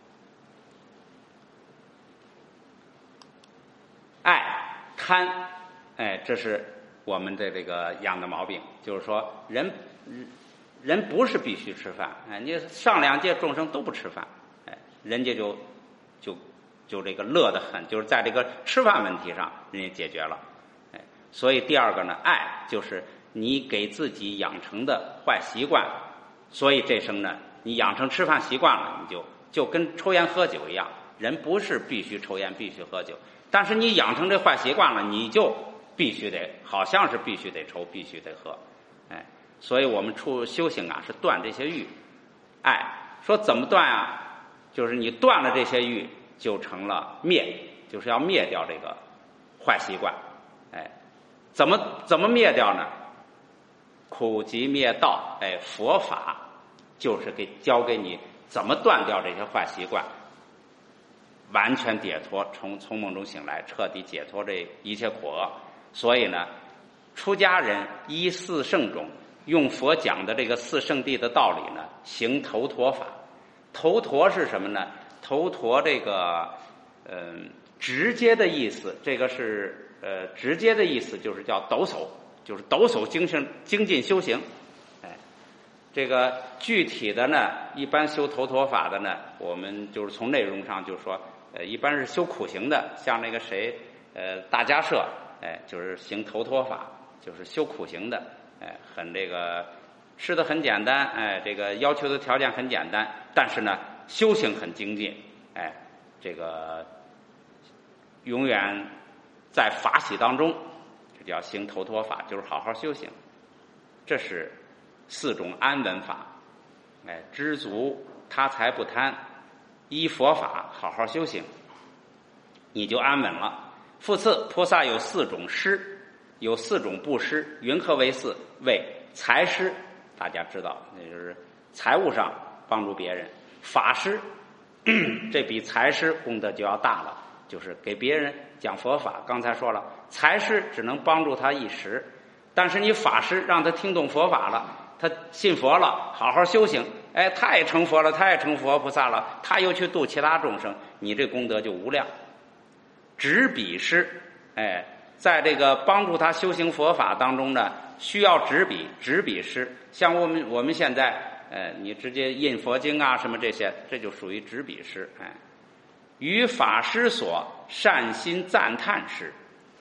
爱贪，哎，这是我们的这个养的毛病。就是说，人人不是必须吃饭，哎，你上两界众生都不吃饭，哎，人家就就就这个乐得很，就是在这个吃饭问题上，人家解决了。哎，所以第二个呢，爱就是你给自己养成的坏习惯，所以这生呢，你养成吃饭习惯了，你就就跟抽烟喝酒一样，人不是必须抽烟必须喝酒，但是你养成这坏习惯了，你就必须得，好像是必须得抽，必须得喝。哎，所以我们出修行啊，是断这些欲。爱说怎么断啊？就是你断了这些欲，就成了灭，就是要灭掉这个坏习惯。哎，怎么怎么灭掉呢？苦集灭道，哎，佛法就是给教给你怎么断掉这些坏习惯，完全解脱，从从梦中醒来，彻底解脱这一切苦厄。所以呢，出家人依四圣种，用佛讲的这个四圣谛的道理呢，行头陀法。头陀是什么呢？头陀这个嗯、呃、直接的意思，这个是呃直接的意思就是叫抖擞，就是抖擞精神精进修行。哎，这个具体的呢，一般修头陀法的呢，我们就是从内容上就说，呃，一般是修苦行的，像那个谁，呃，大迦叶，哎，就是行头陀法，就是修苦行的，哎，很这个吃的很简单，哎，这个要求的条件很简单，但是呢，修行很精进，哎，这个永远在法喜当中，这叫行头陀法，就是好好修行。这是四种安稳法，哎，知足他财不贪，依佛法好好修行，你就安稳了。复次，菩萨有四种施，有四种布施，云何为四？为财施，大家知道，那就是财务上帮助别人；法施，这比财施功德就要大了，就是给别人讲佛法。刚才说了，财施只能帮助他一时，但是你法施让他听懂佛法了，他信佛了，好好修行，哎，他也成佛了，他也成佛菩萨了，他又去度其他众生，你这功德就无量。执笔施，哎，在这个帮助他修行佛法当中呢，需要执笔，执笔施。像我们我们现在，呃，你直接印佛经啊什么这些，这就属于执笔施。哎，于法师所善心赞叹施，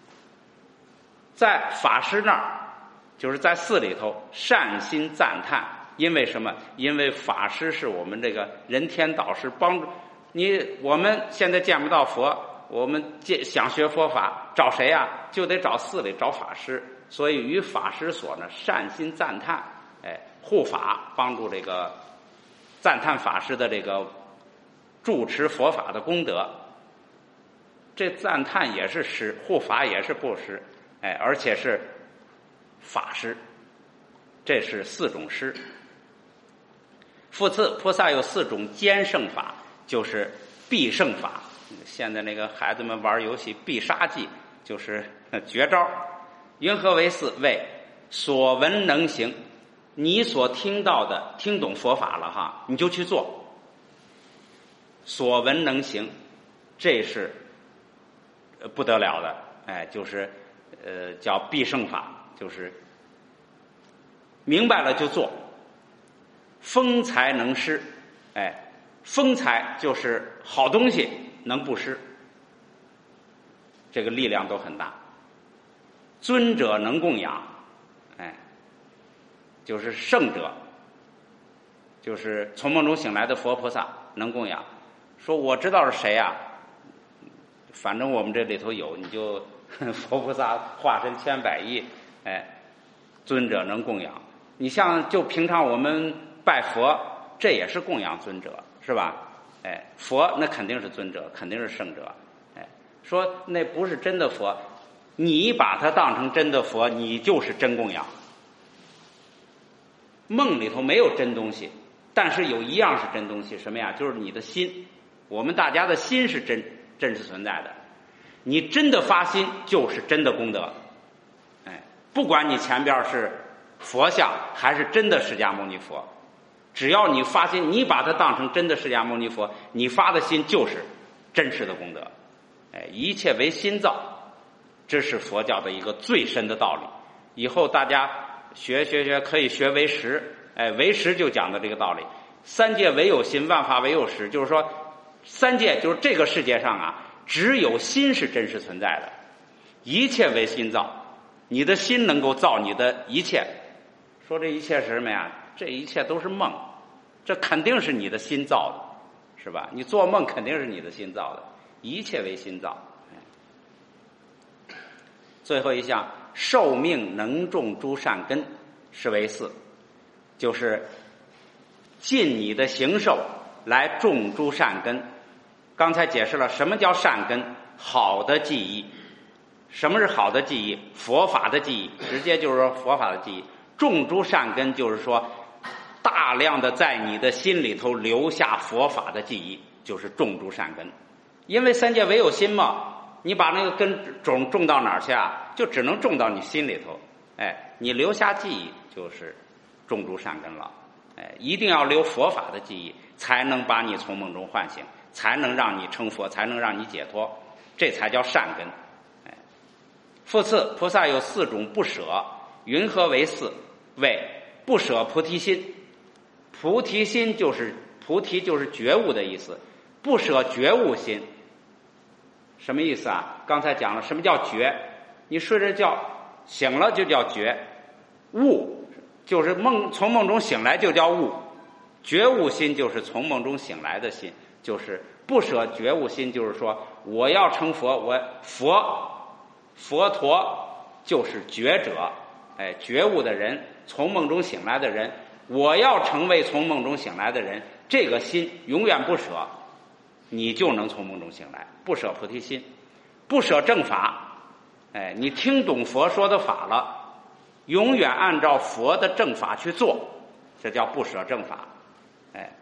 在法师那儿，就是在寺里头善心赞叹。因为什么？因为法师是我们这个人天导师，帮助你。我们现在见不到佛，我们想学佛法，找谁呀？就得找寺里找法师。所以于法师所呢，善心赞叹，哎，护法，帮助这个赞叹法师的这个住持佛法的功德。这赞叹也是施，护法也是布施，哎，而且是法施。这是四种施。复次，菩萨有四种坚胜法，就是必胜法。现在那个孩子们玩游戏必杀技，就是绝招。云何为四？为所闻能行。你所听到的，听懂佛法了哈，你就去做。 所闻能行，这是不得了的。哎，就是呃叫必胜法，就是明白了就做。丰财能施，哎，丰财就是好东西能布施，这个力量都很大。尊者能供养，哎，就是圣者，就是从梦中醒来的佛菩萨能供养。说我知道是谁呀、啊？反正我们这里头有，你就佛菩萨化身千百亿，哎，尊者能供养。你像就平常我们拜佛，这也是供养尊者，是吧？哎，佛那肯定是尊者，肯定是圣者。哎，说那不是真的佛，你把它当成真的佛，你就是真供养。梦里头没有真东西，但是有一样是真东西，什么呀？就是你的心。我们大家的心是真真实存在的，你真的发心就是真的功德。哎，不管你前边是佛像还是真的释迦牟尼佛，只要你发心，你把它当成真的释迦牟尼佛，你发的心就是真实的功德。哎，一切为心造，这是佛教的一个最深的道理。以后大家学学学可以学唯识，哎，唯识就讲的这个道理。三界唯有心，万法唯有识，就是说三界就是这个世界上啊，只有心是真实存在的，一切为心造。你的心能够造你的一切。说这一切是什么呀？这一切都是梦，这肯定是你的心造的，是吧？你做梦肯定是你的心造的，一切为心造。最后一项，寿命能种诸善根，是为四，就是尽你的行寿来种诸善根。刚才解释了什么叫善根，好的记忆。什么是好的记忆？佛法的记忆，直接就是说佛法的记忆。种诸善根就是说大量的在你的心里头留下佛法的记忆，就是种诸善根。因为三界唯有心嘛，你把那个根种种到哪儿去啊？就只能种到你心里头。哎，你留下记忆就是种诸善根了。哎，一定要留佛法的记忆，才能把你从梦中唤醒，才能让你成佛，才能让你解脱，这才叫善根。哎，复次，菩萨有四种不舍，云何为四？为不舍菩提心。菩提心就是菩提就是觉悟的意思，不舍觉悟心。什么意思啊？刚才讲了什么叫觉，你睡着觉醒了就叫觉，悟就是梦从梦中醒来就叫悟，觉悟心就是从梦中醒来的心，就是不舍觉悟心，就是说我要成佛，我佛佛陀就是觉者，哎，觉悟的人，从梦中醒来的人，我要成为从梦中醒来的人，这个心永远不舍，你就能从梦中醒来。不舍菩提心，不舍正法，哎，你听懂佛说的法了，永远按照佛的正法去做，这叫不舍正法。哎，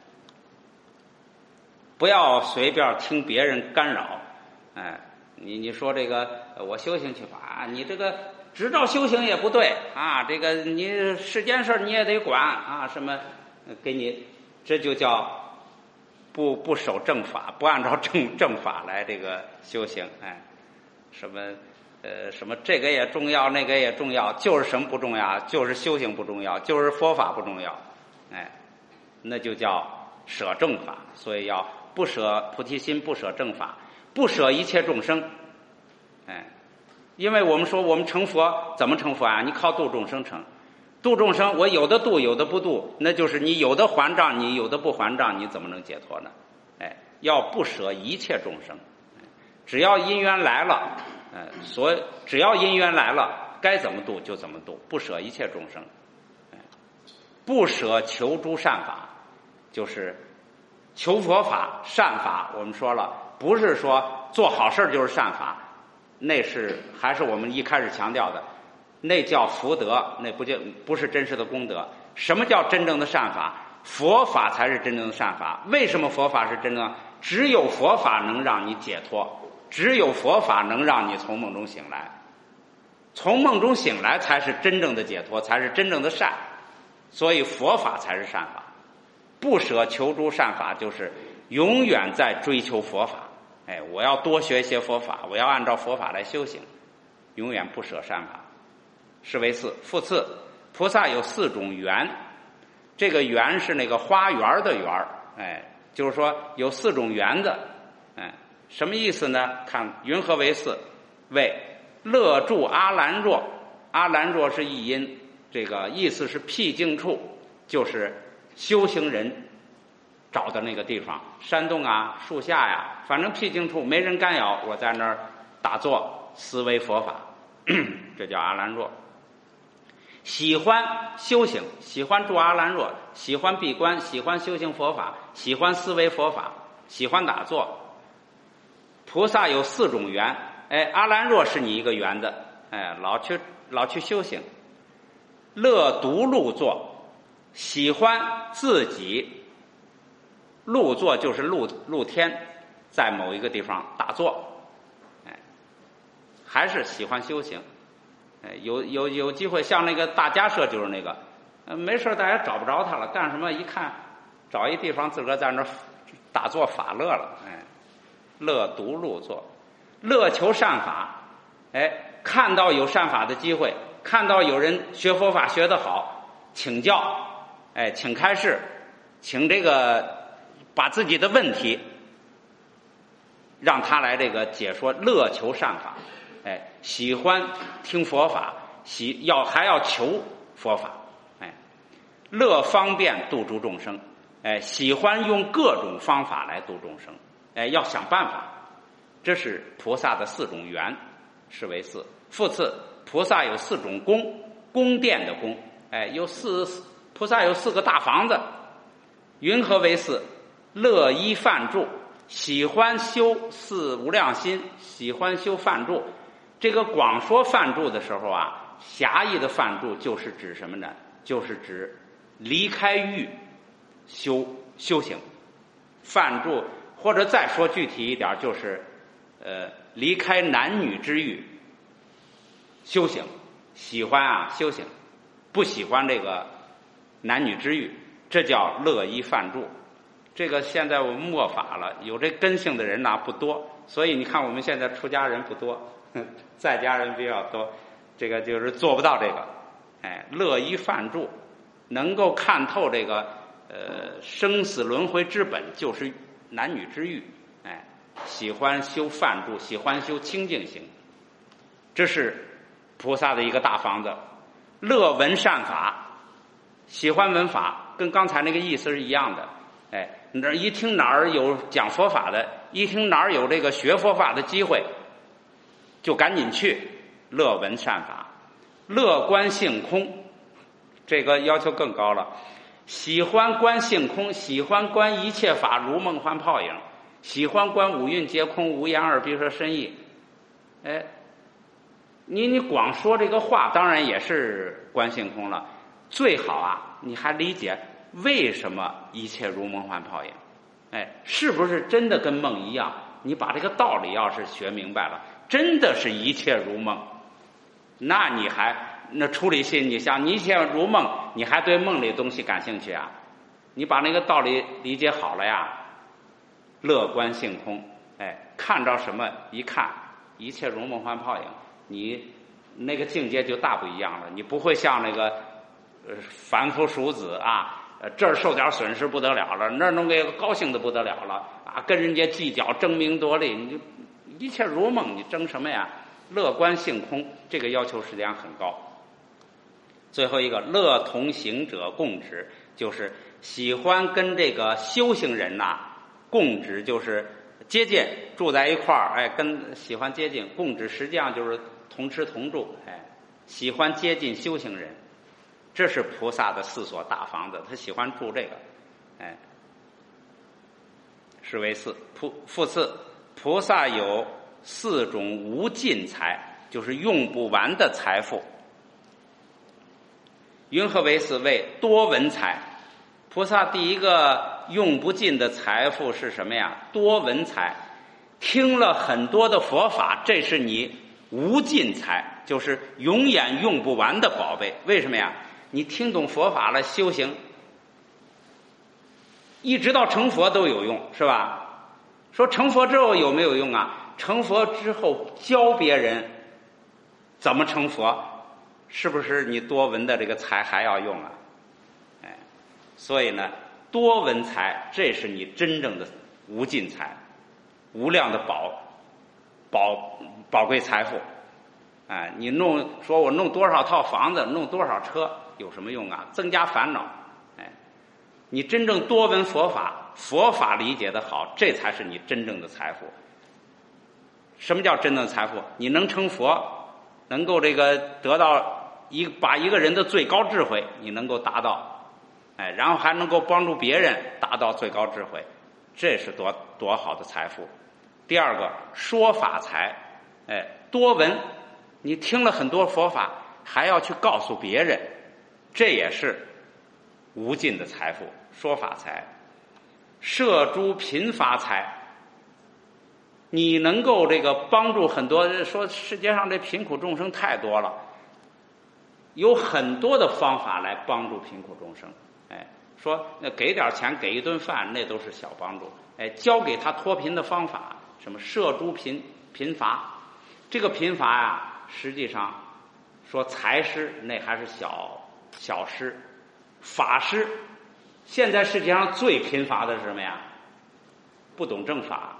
不要随便听别人干扰。哎，你你说这个我修行去吧，你这个知道修行也不对啊，这个你世间事你也得管啊，什么给你，这就叫不不守正法，不按照正正法来这个修行。哎，什么呃什么这个也重要，那个也重要，就是什么不重要？就是修行不重要，就是佛法不重要。哎，那就叫舍正法。所以要不舍菩提心，不舍正法，不舍一切众生。哎，因为我们说我们成佛怎么成佛啊？你靠度众生成。度众生，我有的度，有的不度，那就是你有的还账，你有的不还账，你怎么能解脱呢？哎，要不舍一切众生，只要因缘来了，呃，所只要因缘来了，该怎么度就怎么度，不舍一切众生。哎，不舍求诸善法，就是求佛法、善法。我们说了，不是说做好事就是善法，那是还是我们一开始强调的。那叫福德，那不叫不是真实的功德。什么叫真正的善法？佛法才是真正的善法。为什么佛法是真正？只有佛法能让你解脱，只有佛法能让你从梦中醒来。从梦中醒来才是真正的解脱，才是真正的善。所以佛法才是善法。不舍求诸善法，就是永远在追求佛法。哎，我要多学一些佛法，我要按照佛法来修行，永远不舍善法，是为四。复次，菩萨有四种缘，这个缘是那个花园的园，哎，就是说有四种园子，哎，什么意思呢？看云何为四？为乐住阿兰若，阿兰若是译音，这个意思是僻静处，就是修行人找的那个地方，山洞啊、树下呀，反正僻静处没人干扰，我在那儿打坐思维佛法，这叫阿兰若。喜欢修行，喜欢住阿兰若，喜欢闭关，喜欢修行佛法，喜欢思维佛法，喜欢打坐。菩萨有四种缘，哎，阿兰若是你一个缘的，哎，老去老去修行。乐独入坐，喜欢自己入坐，就是露露天，在某一个地方打坐，哎，还是喜欢修行。哎，有有有机会，像那个大家社就是那个，呃，没事大家找不着他了，干什么？一看，找一地方自个儿在那儿打坐法乐了，哎，乐独入坐，乐求善法，哎，看到有善法的机会，看到有人学佛法学得好，请教，哎，请开示，请这个把自己的问题让他来这个解说，乐求善法。哎，喜欢听佛法，喜要还要求佛法，哎，乐方便度诸众生，哎，喜欢用各种方法来度众生，哎，要想办法，这是菩萨的四种缘，是为四。复次，菩萨有四种宫，宫殿的宫，哎，有四菩萨有四个大房子，云何为四？乐依梵住，喜欢修四无量心，喜欢修梵住。这个广说梵住的时候啊，狭义的梵住就是指什么呢？就是指离开欲修修行。梵住或者再说具体一点，就是呃离开男女之欲修行，喜欢啊修行，不喜欢这个男女之欲，这叫乐依梵住。这个现在我们末法了，有这根性的人呢、啊、不多，所以你看我们现在出家人不多，在家人比较多，这个就是做不到这个。哎，乐依梵住，能够看透这个呃生死轮回之本就是男女之欲，哎，喜欢修梵住，喜欢修清净行，这是菩萨的一个大房子。乐闻善法，喜欢闻法，跟刚才那个意思是一样的。哎，那一听哪儿有讲佛法的，一听哪儿有这个学佛法的机会，就赶紧去。乐闻善法，乐观性空，这个要求更高了。喜欢观性空，喜欢观一切法如梦幻泡影，喜欢观五蕴皆空，无言而闭塞深意。哎，你你光说这个话，当然也是观性空了。最好啊，你还理解为什么一切如梦幻泡影。哎，是不是真的跟梦一样？你把这个道理要是学明白了，真的是一切如梦，那你还那出离心，你想你一切如梦，你还对梦里东西感兴趣啊？你把那个道理理解好了呀，乐观性空，哎，看着什么一看一切如梦幻泡影，你那个境界就大不一样了。你不会像那个呃凡夫俗子啊，呃这儿受点损失不得了了，那儿弄个高兴的不得了了啊，跟人家计较争名夺利，你就一切如梦，你争什么呀？乐观性空，这个要求实际上很高。最后一个，乐同行者共执，就是喜欢跟这个修行人呐、啊、共执，就是接近，住在一块儿，哎，跟喜欢接近共执，实际上就是同吃同住，哎，喜欢接近修行人，这是菩萨的四所大房子，他喜欢住这个，哎，是为四。复复次，菩萨有四种无尽财，就是用不完的财富。云何为四？为多闻财。菩萨第一个用不尽的财富是什么呀？多闻财，听了很多的佛法，这是你无尽财，就是永远用不完的宝贝。为什么呀？你听懂佛法了，修行一直到成佛都有用，是吧？说成佛之后有没有用啊？成佛之后教别人怎么成佛，是不是你多闻的这个财还要用啊？哎，所以呢，多闻财，这是你真正的无尽财，无量的宝宝宝贵财富。哎，你弄说我弄多少套房子，弄多少车，有什么用啊？增加烦恼。哎，你真正多闻佛法，佛法理解的好，这才是你真正的财富。什么叫真正的财富？你能成佛，能够这个得到一把一个人的最高智慧，你能够达到，哎，然后还能够帮助别人达到最高智慧，这是多多好的财富。第二个，说法财，哎，多闻。你听了很多佛法，还要去告诉别人，这也是无尽的财富。说法财，摄诸贫乏财，你能够这个帮助很多。说世界上这贫苦众生太多了，有很多的方法来帮助贫苦众生。哎，说那给点钱，给一顿饭，那都是小帮助。哎，教给他脱贫的方法，什么摄诸贫贫乏，这个贫乏呀、啊。实际上说财施那还是小小施，法施现在世界上最贫乏的是什么呀？不懂正法，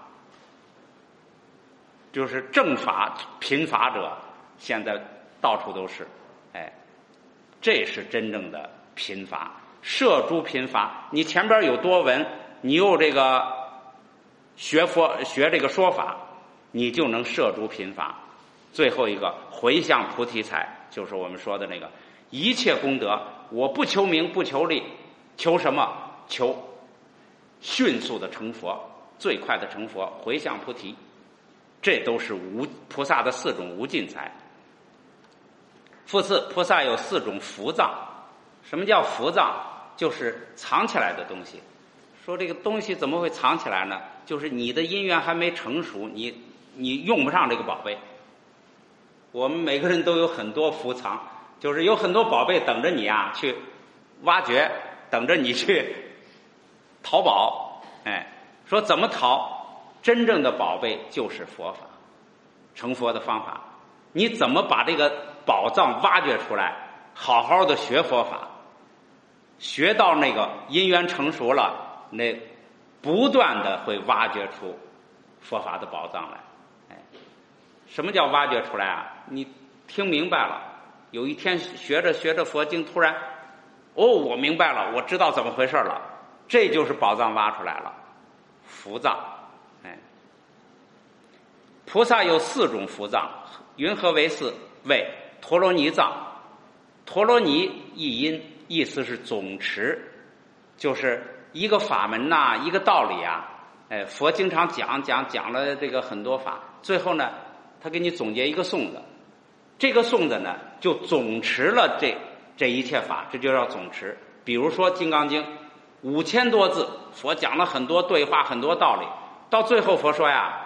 就是正法贫乏者现在到处都是。哎，这是真正的贫乏。摄诸贫乏，你前边有多闻，你又这个学佛学这个说法，你就能摄诸贫乏。最后一个回向菩提财，就是我们说的那个一切功德，我不求名不求利，求什么？求迅速的成佛，最快的成佛，回向菩提，这都是无菩萨的四种无尽财。复次，菩萨有四种福藏。什么叫福藏？就是藏起来的东西。说这个东西怎么会藏起来呢？就是你的因缘还没成熟，你你用不上这个宝贝。我们每个人都有很多福藏，就是有很多宝贝等着你啊去挖掘，等着你去淘宝。哎，说怎么淘？真正的宝贝就是佛法，成佛的方法。你怎么把这个宝藏挖掘出来？好好的学佛法，学到那个因缘成熟了，那不断的会挖掘出佛法的宝藏来。什么叫挖掘出来啊？你听明白了，有一天学着学着佛经，突然，哦，我明白了，我知道怎么回事了，这就是宝藏挖出来了，福藏。哎，菩萨有四种福藏，云何为四？为陀罗尼藏。陀罗尼译音，意思是总持，就是一个法门呐、啊，一个道理啊。哎，佛经常讲讲讲了这个很多法，最后呢，他给你总结一个颂子，这个颂子呢就总持了这这一切法，这就叫总持。比如说《金刚经》五千多字，佛讲了很多对话，很多道理，到最后佛说呀，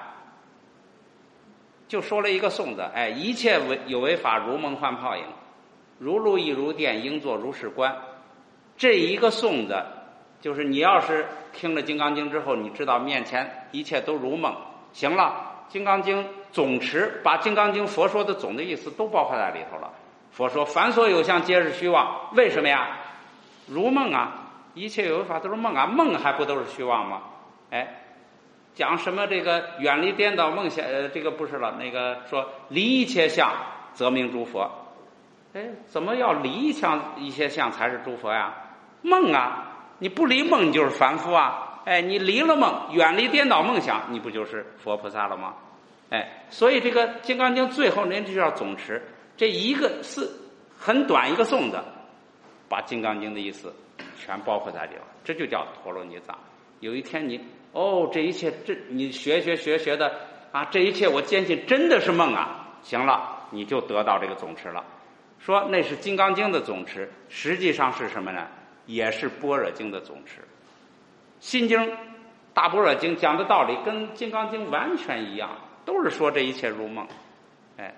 就说了一个颂子，哎，一切为有为法如梦幻泡影，如露亦如电，应作如是观。这一个颂子，就是你要是听了《金刚经》之后，你知道面前一切都如梦，行了，《金刚经》总持把《金刚经》佛说的总的意思都包括在里头了。佛说凡所有相皆是虚妄，为什么呀？如梦啊，一切有为法都是梦啊，梦还不都是虚妄吗？哎，讲什么这个远离颠倒梦想，呃，这个不是了，那个说离一切相则名诸佛。哎，怎么要离一相一些相才是诸佛呀？梦啊，你不离梦你就是凡夫啊。哎，你离了梦，远离颠倒梦想，你不就是佛菩萨了吗？哎，所以这个《金刚经》最后人就叫总持，这一个是很短一个颂子，把《金刚经》的意思全包括在里了，这就叫陀罗尼藏。有一天你哦，这一切这你学学学学的啊，这一切我坚信真的是梦啊，行了，你就得到这个总持了。说那是《金刚经》的总持，实际上是什么呢？也是《般若经》的总持。《心经》大般若经讲的道理跟《金刚经》完全一样，都是说这一切如梦。哎，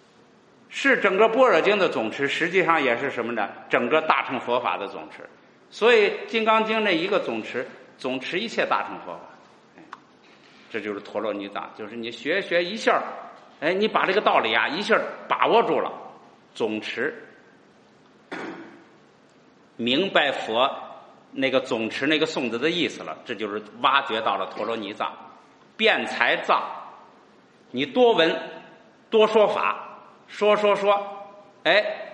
是整个般若经的总持，实际上也是什么呢？整个大乘佛法的总持。 所以《金刚经》那一个总持，总持一切大乘佛法，哎，这就是陀罗尼藏，就是你学学一下，哎，你把这个道理啊一下把握住了，总持，明白佛那个总持那个颂字的意思了，这就是挖掘到了陀罗尼藏。辩才藏，你多闻多说法，说说说，哎，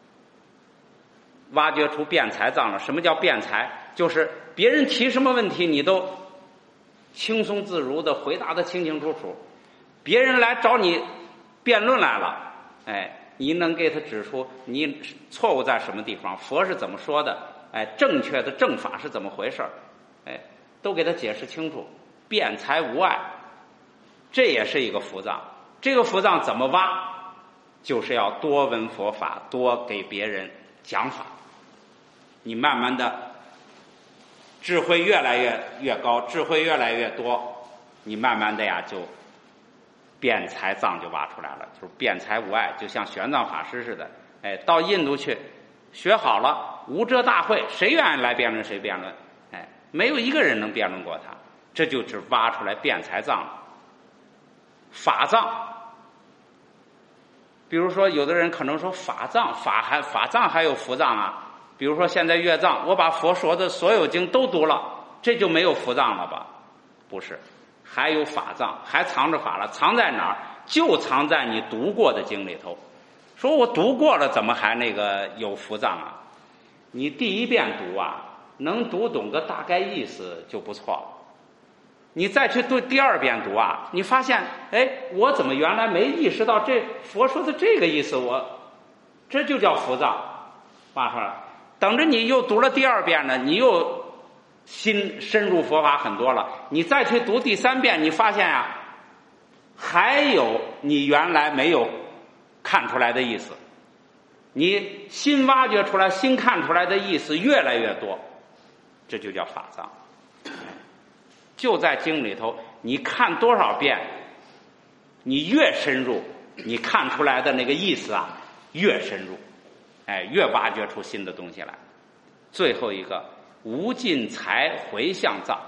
挖掘出辩才藏了。什么叫辩才？就是别人提什么问题，你都轻松自如的回答的清清楚楚。别人来找你辩论来了，哎，你能给他指出你错误在什么地方，佛是怎么说的，哎，正确的正法是怎么回事，哎，都给他解释清楚。辩才无碍，这也是一个福藏。这个福藏怎么挖？就是要多闻佛法，多给别人讲法。你慢慢的智慧越来越越高，智慧越来越多，你慢慢的呀就辩才藏就挖出来了，就是辩才无碍，就像玄奘法师似的，哎，到印度去学好了，无遮大会，谁愿意来辩论谁辩论，哎，没有一个人能辩论过他。这就是挖出来辩才藏了。法藏，比如说有的人可能说法藏，法还法藏还有福藏啊。比如说现在乐藏，我把佛说的所有经都读了，这就没有福藏了吧？不是，还有法藏，还藏着法了。藏在哪儿？就藏在你读过的经里头。说我读过了，怎么还那个有福藏啊？你第一遍读啊，能读懂个大概意思就不错了。你再去读第二遍读啊，你发现，哎，我怎么原来没意识到这佛说的这个意思？我这就叫福藏，挖出来。等着你又读了第二遍呢，你又心深入佛法很多了。你再去读第三遍，你发现啊，还有你原来没有看出来的意思。你新挖掘出来、新看出来的意思越来越多，这就叫法藏。就在经里头，你看多少遍，你越深入，你看出来的那个意思啊越深入，哎，越挖掘出新的东西来。最后一个无尽财回向藏，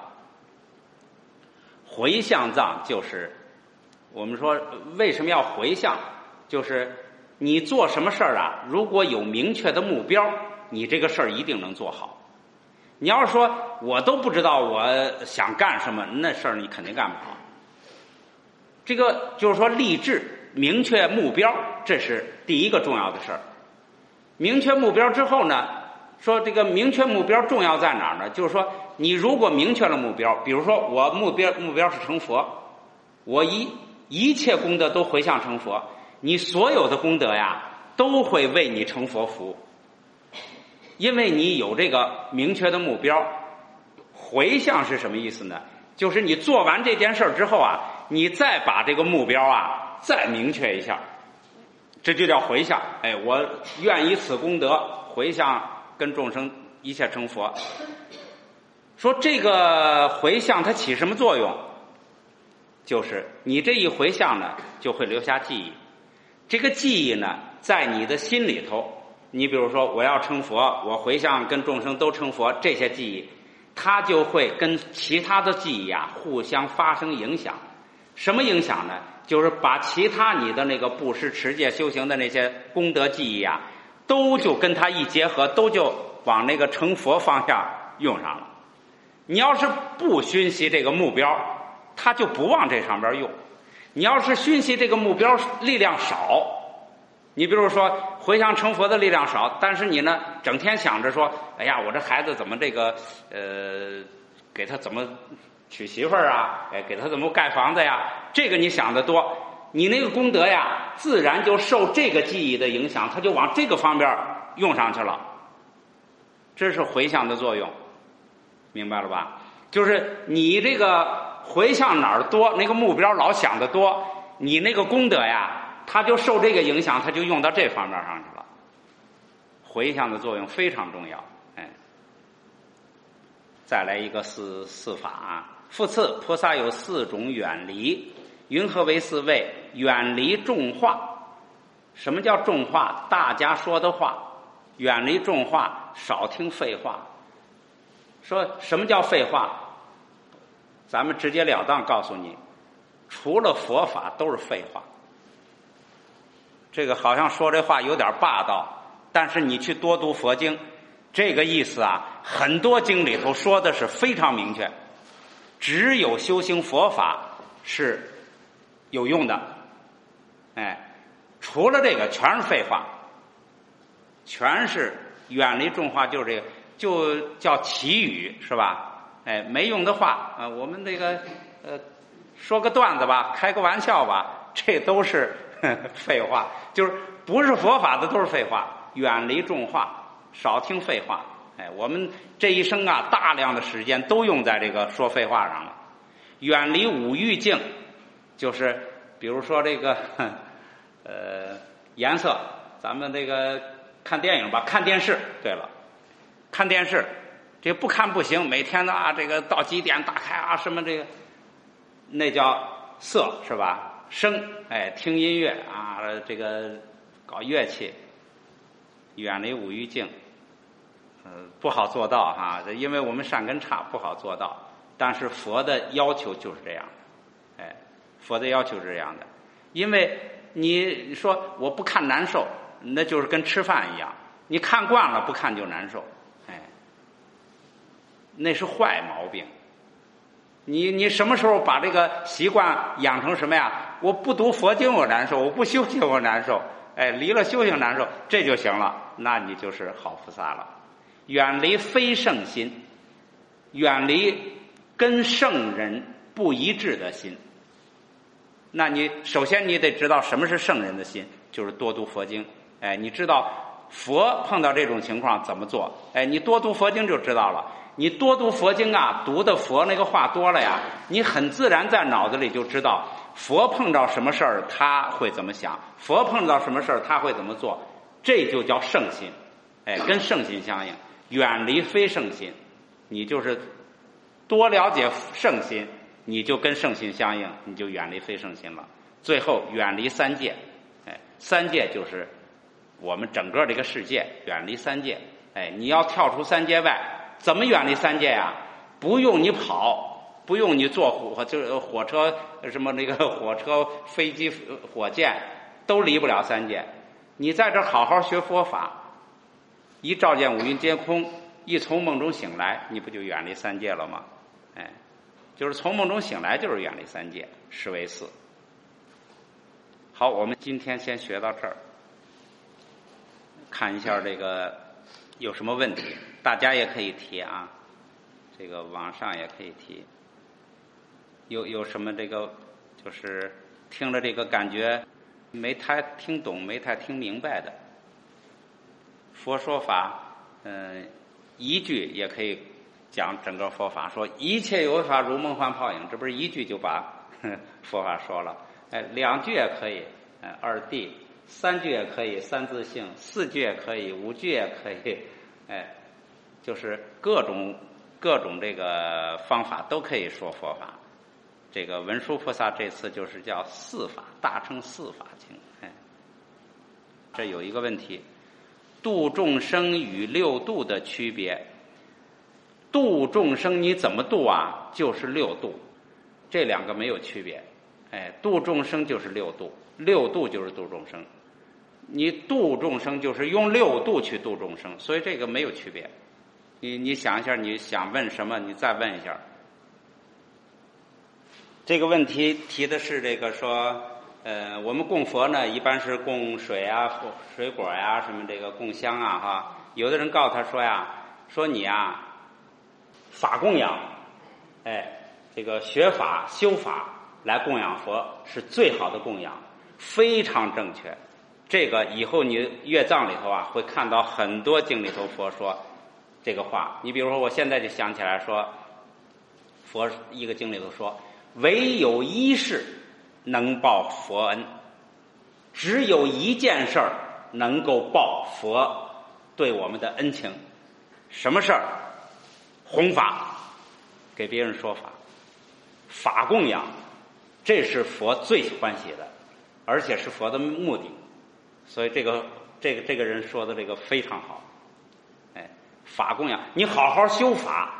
回向藏就是我们说为什么要回向，就是你做什么事儿啊，如果有明确的目标，你这个事儿一定能做好。你要是说我都不知道我想干什么，那事儿你肯定干不好。这个就是说立志明确目标，这是第一个重要的事儿。明确目标之后呢，说这个明确目标重要在哪儿呢？就是说你如果明确了目标，比如说我目标目标是成佛，我一一切功德都回向成佛，你所有的功德呀都会为你成佛服务。因为你有这个明确的目标。回向是什么意思呢？就是你做完这件事之后啊，你再把这个目标啊再明确一下，这就叫回向。哎，我愿以此功德回向跟众生一切成佛。说这个回向它起什么作用？就是你这一回向呢，就会留下记忆。这个记忆呢，在你的心里头。你比如说我要成佛，我回向跟众生都成佛，这些记忆它就会跟其他的记忆啊互相发生影响。什么影响呢？就是把其他你的那个布施持戒修行的那些功德记忆啊，都就跟它一结合，都就往那个成佛方向用上了。你要是不熏习这个目标，它就不往这上边用。你要是熏习这个目标力量少，你比如说回向成佛的力量少，但是你呢整天想着说，哎呀，我这孩子怎么这个呃，给他怎么娶媳妇儿啊，哎，给他怎么盖房子呀，这个你想得多，你那个功德呀自然就受这个记忆的影响，他就往这个方面用上去了。这是回向的作用，明白了吧？就是你这个回向哪儿多，那个目标老想得多，你那个功德呀它就受这个影响，它就用到这方面上去了。回向的作用非常重要。哎，再来一个四四法啊。复次，菩萨有四种远离，云何为四位？远离众话。什么叫众话？大家说的话。远离众话，少听废话。 说什么叫废话？咱们直截了当告诉你，除了佛法都是废话。这个好像说这话有点霸道，但是你去多读佛经，这个意思啊，很多经里头说的是非常明确，只有修行佛法是有用的，哎，除了这个全是废话，全是远离众话，就是这个，就叫奇语，是吧？哎，没用的话啊，我们这个呃，说个段子吧，开个玩笑吧，这都是呵呵废话，就是不是佛法的都是废话，远离众话，少听废话。哎，我们这一生啊，大量的时间都用在这个说废话上了。远离五欲境，就是比如说这个呃颜色，咱们这个看电影吧，看电视。对了，看电视，这不看不行，每天啊这个到几点打开啊什么这个，那叫色是吧？声，哎，听音乐啊，这个搞乐器，远离五欲境。呃，不好做到哈，因为我们善根差，不好做到。但是佛的要求就是这样，哎，佛的要求是这样的。因为你说我不看难受，那就是跟吃饭一样，你看惯了不看就难受，哎，那是坏毛病。你你什么时候把这个习惯养成什么呀？我不读佛经我难受，我不修行我难受，哎，离了修行难受，这就行了，那你就是好菩萨了。远离非圣心，远离跟圣人不一致的心。那你首先你得知道什么是圣人的心，就是多读佛经。哎，你知道佛碰到这种情况怎么做？哎，你多读佛经就知道了。你多读佛经啊，读的佛那个话多了呀，你很自然在脑子里就知道佛碰到什么事儿他会怎么想，佛碰到什么事儿他会怎么做，这就叫圣心。哎，跟圣心相应。远离非圣心，你就是多了解圣心，你就跟圣心相应，你就远离非圣心了。最后远离三界，哎，三界就是我们整个这个世界，远离三界。哎，你要跳出三界外，怎么远离三界呀？不用你跑，不用你坐火，就是火车什么那个火车、飞机、火箭，都离不了三界。你在这好好学佛法。一照见五蕴皆空，一从梦中醒来，你不就远离三界了吗？哎，就是从梦中醒来，就是远离三界，是为四。好，我们今天先学到这儿，看一下这个有什么问题，大家也可以提啊，这个网上也可以提。有有什么这个就是听了这个感觉没太听懂、没太听明白的？佛说法，嗯、呃，一句也可以讲整个佛法，说一切有为法如梦幻泡影，这不是一句就把呵佛法说了？哎，两句也可以，哎，二谛；三句也可以，三自性；四句也可以，五句也可以，哎，就是各种各种这个方法都可以说佛法。这个文殊菩萨这次就是叫四法，大乘四法经。哎，这有一个问题。度众生与六度的区别，度众生你怎么度啊？就是六度，这两个没有区别。哎，度众生就是六度，六度就是度众生。你度众生就是用六度去度众生，所以这个没有区别。你你想一下，你想问什么？你再问一下。这个问题提的是这个说。呃，我们供佛呢，一般是供水啊、水果呀、啊，什么这个供香啊，哈。有的人告诉他说呀，说你啊，法供养，哎，这个学法修法来供养佛是最好的供养，非常正确。这个以后你乐藏里头啊，会看到很多经里头佛说这个话。你比如说，我现在就想起来说，佛一个经里头说，唯有一事能报佛恩，只有一件事儿能够报佛对我们的恩情。什么事儿？弘法，给别人说法，法供养，这是佛最欢喜的，而且是佛的目的。所以这个这个这个人说的这个非常好。哎，法供养，你好好修法，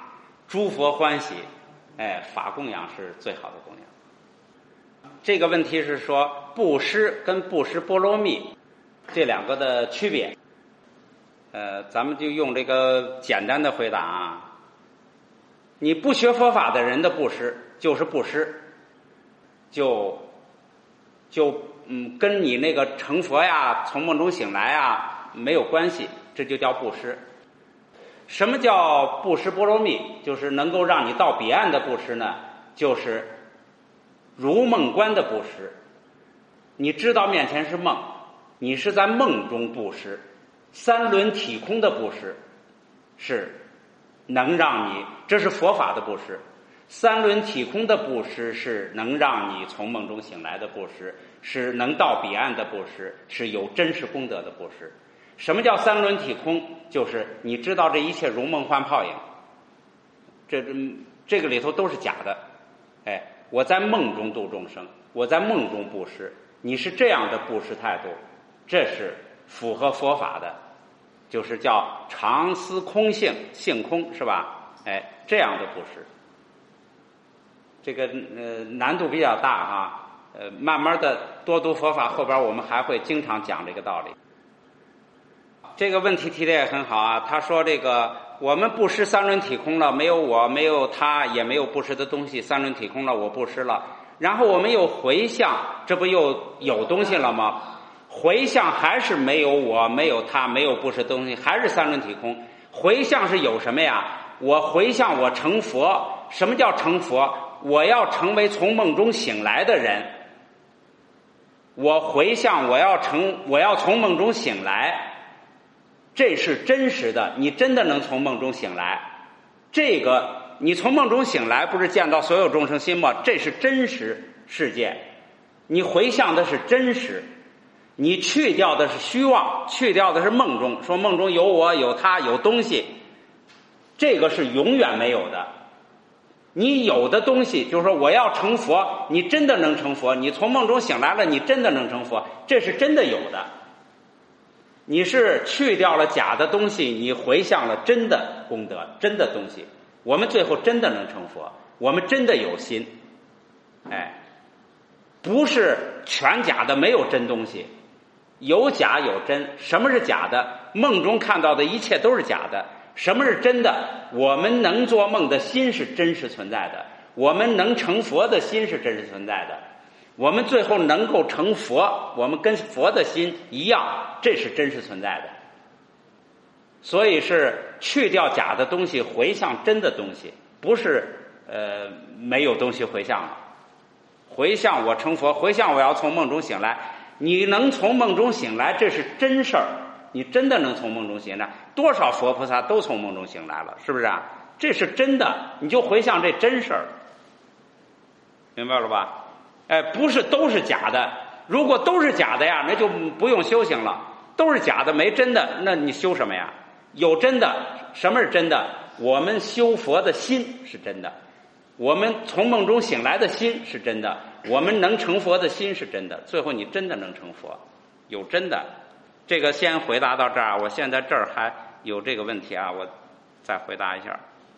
诸佛欢喜，哎，法供养是最好的供养。这个问题是说布施跟布施波罗蜜这两个的区别。呃，咱们就用这个简单的回答啊。你不学佛法的人的布施就是布施，就就嗯跟你那个成佛呀、从梦中醒来啊没有关系，这就叫布施。什么叫布施波罗蜜？就是能够让你到彼岸的布施呢，就是如梦观的布施。你知道面前是梦，你是在梦中布施。三轮体空的布施是能让你，这是佛法的布施。三轮体空的布施是能让你从梦中醒来的布施，是能到彼岸的布施，是有真实功德的布施。什么叫三轮体空？就是你知道这一切如梦幻泡影，这这个里头都是假的。哎，我在梦中度众生，我在梦中布施，你是这样的布施态度，这是符合佛法的，就是叫常思空性，性空是吧？哎，这样的布施，这个呃难度比较大哈。呃，慢慢的多读佛法，后边我们还会经常讲这个道理。这个问题提的也很好啊。他说这个我们布施三轮体空了，没有我，没有他，也没有布施的东西，三轮体空了，我布施了。然后我们又回向，这不又有东西了吗？回向还是没有我，没有他，没有布施的东西，还是三轮体空。回向是有什么呀？我回向我成佛。什么叫成佛？我要成为从梦中醒来的人。我回向我要成，我要从梦中醒来，这是真实的。你真的能从梦中醒来，这个你从梦中醒来，不是见到所有众生心吗？这是真实世界，你回向的是真实，你去掉的是虚妄，去掉的是梦中，说梦中有我有他有东西，这个是永远没有的。你有的东西就是说我要成佛，你真的能成佛，你从梦中醒来了，你真的能成佛，这是真的有的。你是去掉了假的东西，你回向了真的功德，真的东西，我们最后真的能成佛，我们真的有心。哎，不是全假的，没有真东西，有假有真。什么是假的？梦中看到的一切都是假的。什么是真的？我们能做梦的心是真实存在的，我们能成佛的心是真实存在的，我们最后能够成佛，我们跟佛的心一样，这是真实存在的。所以是去掉假的东西，回向真的东西，不是呃没有东西回向了。回向我成佛，回向我要从梦中醒来，你能从梦中醒来，这是真事儿。你真的能从梦中醒来，多少佛菩萨都从梦中醒来了，是不是啊？这是真的，你就回向这真事儿，明白了吧？哎，不是都是假的。如果都是假的呀，那就不用修行了。都是假的，没真的，那你修什么呀？有真的，什么是真的？我们修佛的心是真的，我们从梦中醒来的心是真的，我们能成佛的心是真的。最后你真的能成佛，有真的。这个先回答到这儿，我现在这儿还有这个问题啊，我再回答一下。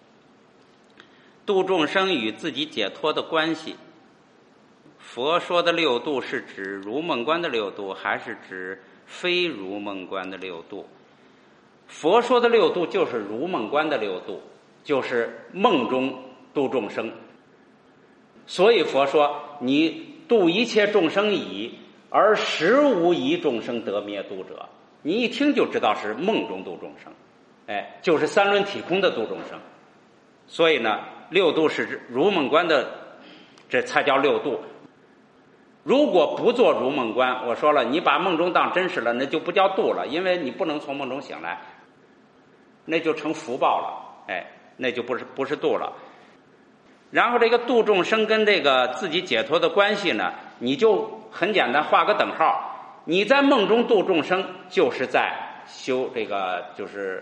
度众生与自己解脱的关系，佛说的六度是指如梦观的六度，还是指非如梦观的六度？佛说的六度就是如梦观的六度，就是梦中度众生。所以佛说你度一切众生已，而实无一众生得灭度者。你一听就知道是梦中度众生，哎，就是三轮体空的度众生。所以呢，六度是如梦观的，这才叫六度。如果不做如梦观，我说了，你把梦中当真实了，那就不叫度了，因为你不能从梦中醒来，那就成福报了，哎，那就不是不是度了。然后这个度众生跟这个自己解脱的关系呢，你就很简单，画个等号。你在梦中度众生，就是在修这个，就是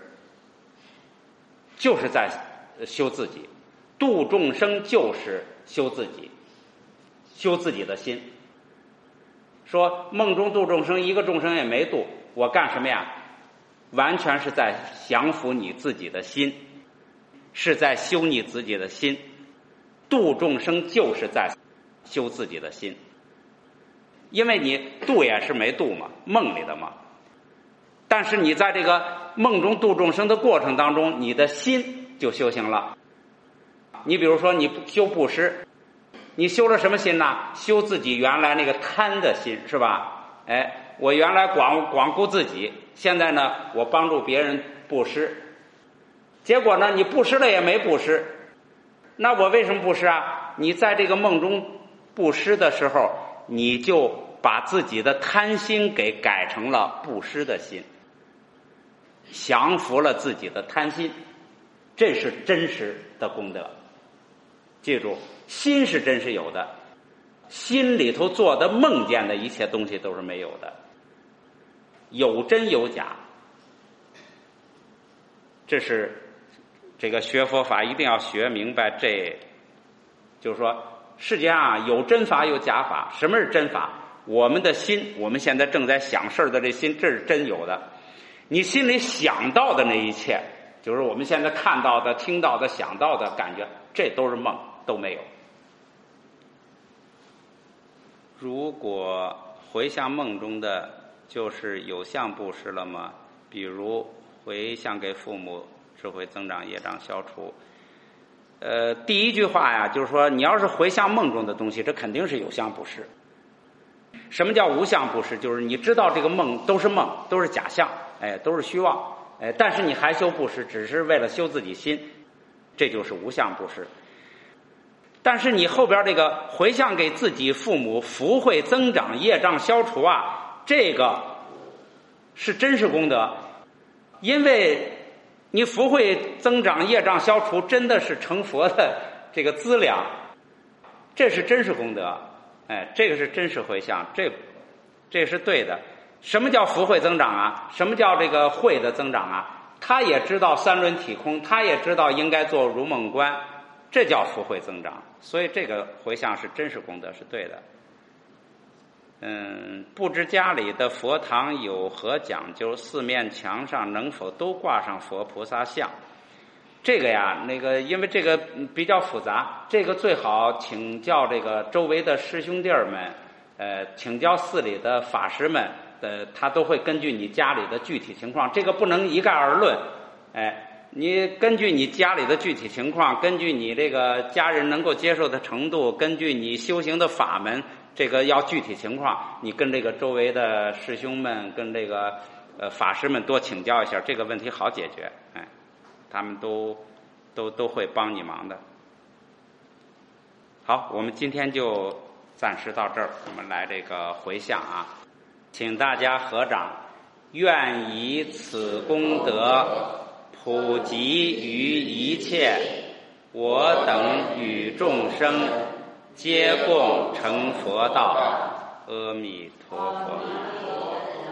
就是在修自己。度众生就是修自己，修自己的心。说梦中度众生，一个众生也没度，我干什么呀？完全是在降服你自己的心。 是在修你自己的心，度众生就是在修自己的心。因为你度也是没度嘛，梦里的嘛。但是你在这个梦中度众生的过程当中，你的心就修行了。你比如说你修布施，你修了什么心呢？修自己原来那个贪的心，是吧？哎，我原来光光顾自己，现在呢我帮助别人布施，结果呢你布施了也没布施，那我为什么布施啊？你在这个梦中布施的时候，你就把自己的贪心给改成了布施的心，降服了自己的贪心，这是真实的功德。记住，心是真是有的，心里头做的梦见的一切东西都是没有的，有真有假。这是这个学佛法一定要学明白，这就是说世界上有真法有假法。什么是真法？我们的心，我们现在正在想事的这心，这是真有的。你心里想到的那一切，就是我们现在看到的、听到的、想到的感觉，这都是梦，都没有。如果回向梦中的就是有相布施了吗？比如回向给父母，智慧增长，业障消除。呃，第一句话呀，就是说你要是回向梦中的东西，这肯定是有相布施。什么叫无相布施？就是你知道这个梦都是梦，都是假象，哎，都是虚妄，哎，但是你还修布施，只是为了修自己心，这就是无相布施。但是你后边这个回向给自己父母，福慧增长，业障消除啊，这个是真实功德。因为你福慧增长，业障消除，真的是成佛的这个资粮，这是真实功德。哎，这个是真实回向，这这是对的。什么叫福慧增长啊？什么叫这个慧的增长啊？他也知道三轮体空，他也知道应该做如梦观，这叫福慧增长。所以这个回向是真实功德，是对的。嗯，不知家里的佛堂有何讲究？四面墙上能否都挂上佛菩萨像？这个呀，那个因为这个比较复杂，这个最好请教这个周围的师兄弟儿们，呃，请教寺里的法师们，呃，他都会根据你家里的具体情况，这个不能一概而论，哎，你根据你家里的具体情况，根据你这个家人能够接受的程度，根据你修行的法门，这个要具体情况，你跟这个周围的师兄们，跟这个呃法师们多请教一下，这个问题好解决，哎。他们都都都会帮你忙的。好，我们今天就暂时到这儿，我们来这个回向啊，请大家合掌，愿以此功德普及于一切我等与众生，皆共成佛道。阿弥陀佛。